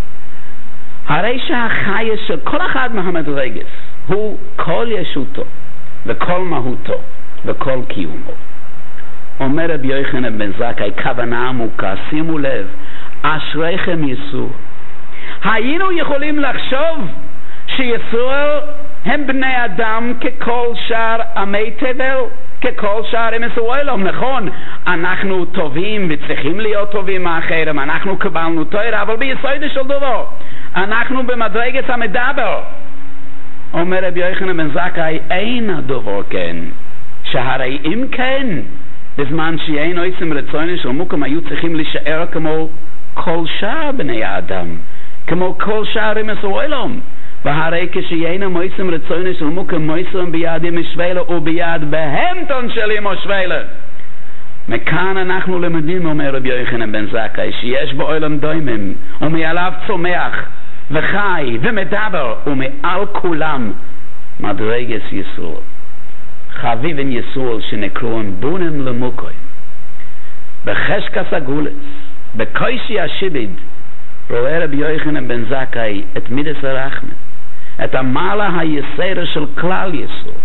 הרי שהחי של כל אחד מהמדרגות הוא כל ישותו וכל מהותו וכל קיומו. אומר רבי יוחנן בן זכאי, כוונה עמוקה, שימו לב, אשריכם ישראל. היינו יכולים לחשוב שישראל הם בני אדם ככל שאר עמי תבל, ככל שאר עם ישראל. נכון, אנחנו טובים וצריכים להיות טובים מאחרים, אנחנו קבלנו תורה, אבל ביסוד של דבר אנחנו במדרגת המדבר. אומר רבי יוחנן בן זכאי, אין הדבר כן, שהרי אם כן, בזמן שאין עושים רצונו של מוקם, היו צריכים להישאר כמו כל שאר בני האדם, כמו כל שאר עם הסוילום. והרי כשאינם עושים רצונו של מוקם, מויסם ביד עם השווילה וביד בהמתון של עם השווילה. מכאן אנחנו למדים, אומר רבי יוחנן בן זכאי, שיש בעולם דומם ומעליו צומח וחי ומדבר, ומעל כולם מדרגת ישראל, חביבן ישראל שנקראון בונם למוקוים. בחשקס הגולס, בקוישי השיביד, רואה רבי יוחנן בן זכאי את מידס הרחמים, את המעלה היסרה של כלל ישראל.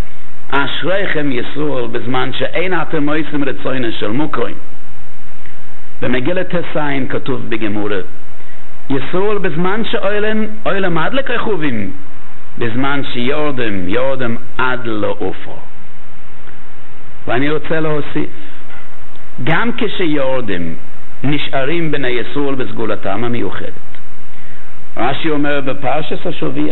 אשריכם ישראל בזמן שאין אתם עושים רצונו של מוקרים. במגילת הסיין כתוב בגמורה, ישראל בזמן שאוילם אוילם עד לכחובים, בזמן שיורדם יורדם עד לאופור. ואני רוצה להוסיף, גם כשיורדם נשארים בני ישראל בסגולתם המיוחדת. רש"י אומר בפרשת השבוע,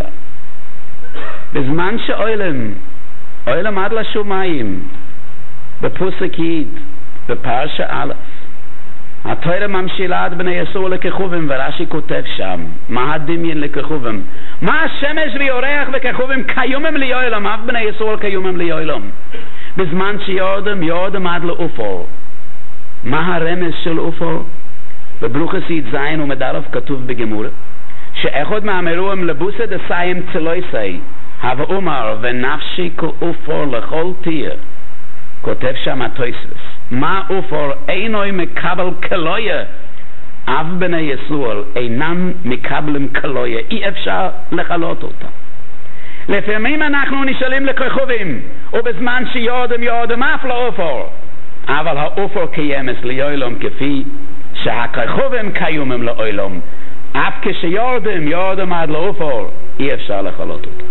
בזמן שאוילם אוילם עד לשמיים, בפסוק י' בפרשה א', התורה ממשילה עד בני ישראל לכחובים, ורש"י כותב שם, מה הדמיין לכחובים? מה השמש ויורח וכחובים קיומם ליועלם, אף בני ישראל קיומם ליועלם. בזמן שיורדם יורדם עד לאופור. מה הרמז של אופור? בברוכס י"ז ומד' כתוב בגמורה, שאחד מאמרוהם לבוסה דסיים צלויסי, הווה אומר ונפשי כאופור לכל תהיה. כותב שם התוספות, מה אופור אינו מקבל כלויה, אף בני ישראל אינם מקבלים כלויה, אי אפשר לחלות אותה. לפעמים אנחנו נשאלים לכחובים, ובזמן שיורדם יורדם אף לאופור, אבל האופור קיימס ליועלם כפי שהכחובים קיומם לעולם, אף כשיורדם יורדם עד לאופור, אי אפשר לחלות אותה.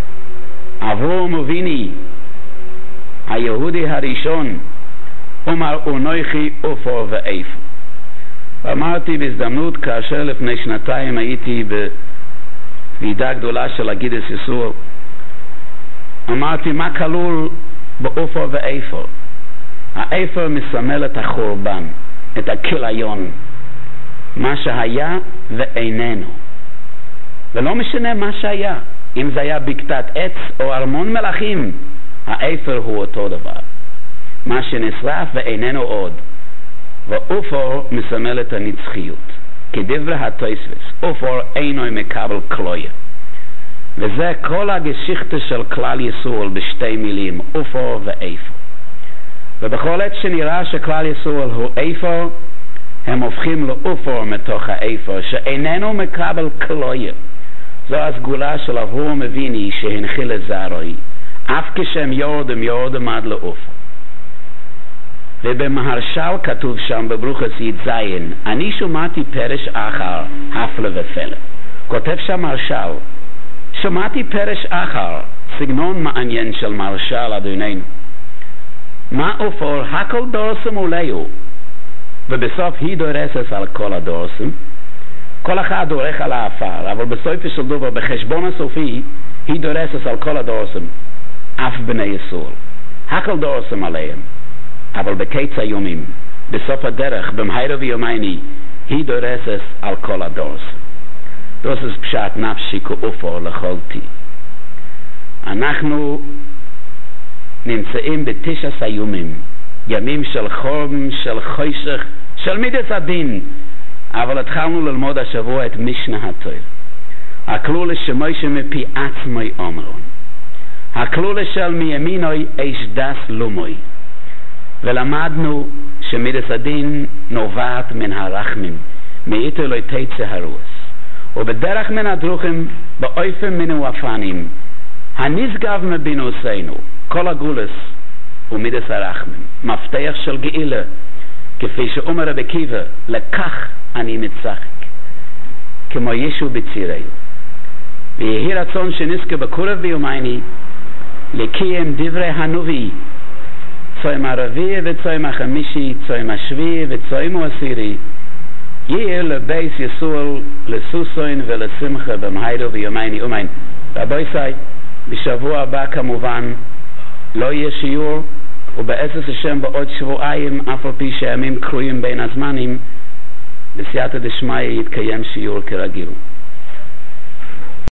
אברהם אבינו היהודי הראשון אומר אנוכי אופור ואיפה. ואמרתי בהזדמנות כאשר לפני שנתיים הייתי בוועידה גדולה של אגודת ישראל, אמרתי מה כלול באופור ואיפה. האיפה מסמל את החורבן, את הכיליון, מה שהיה ואיננו, ולא משנה מה שהיה, אם זה היה בקתת עץ או ארמון מלכים, האפר הוא אותו דבר, מה שנשרף ואיננו עוד. ואופור מסמל את הנצחיות, כדברי התוספות, אופור אינו מקבל כלויה. וזה כל הגשיכתה של כלל ישראל בשתי מילים, אופור ואיפה. ובכל עת שנראה שכלל ישראל הוא איפה, הם הופכים לאופור מתוך האיפה שאיננו מקבל כלויה. זו הסגולה של אברהם אבינו שהנחיל לזרעו, אף כשהם יורדם יורדם עד לאופור. ובמהרש"ל כתוב שם בברוכס י"ז, אני שמעתי פרש אחר הפלא ופלא. כותב שם מהרש"ל, שמעתי פרש אחר, סגנון מעניין של מהרש"ל אדוננו. מה אופור? הכל דורסם עולהו, ובסוף היא דורסת על כל הדורסם. כל אחד דורך על האפר, אבל בסופו של דבר בחשבון הסופי היא דורסת על כל הדורסם, אף בני ישראל. הכל דורסם עליהם, אבל בקיץ היומים, בסוף הדרך, במהרה ויומייני, היא דורסת על כל הדורסם. דורסת פשט נפשי כאופור לכל תהיה. אנחנו נמצאים בתשע היומים, ימים של חורבן, של חושך, של מידת הדין, אבל התחלנו ללמוד השבוע את משנה התורה. הכלולה שמוישה מפי עצמי אומרון, הכלולה של מימינוי אש דס לומוי, ולמדנו שמידת הדין נובעת מן הרחמים, מאיתו לא תצא הרוח, ובדרך מן הדרוכים באופן מן וופנים הנשגב מבינוסנו כל הגולס ומידת הרחמים, מפתח של גאילה, כפי שאומר רבי עקיבא, לכך אני מצחק כמו ישו בצירי. ויהי רצון שנזכה בקרוב ביומייני לקיים דברי הנביא, צום הרביעי וצום החמישי, צום השביעי וצום העשירי, יהיה לבייס ישראל לסוסוין ולשמחה במהרה ויומייני אמן. רבוי סי, בשבוע הבא כמובן לא יהיה שיעור, ובעצת השם בעוד שבועיים, אף על פי שהימים קרויים בין הזמנים, בסייעתא דשמיא יתקיים שיעור כרגיל.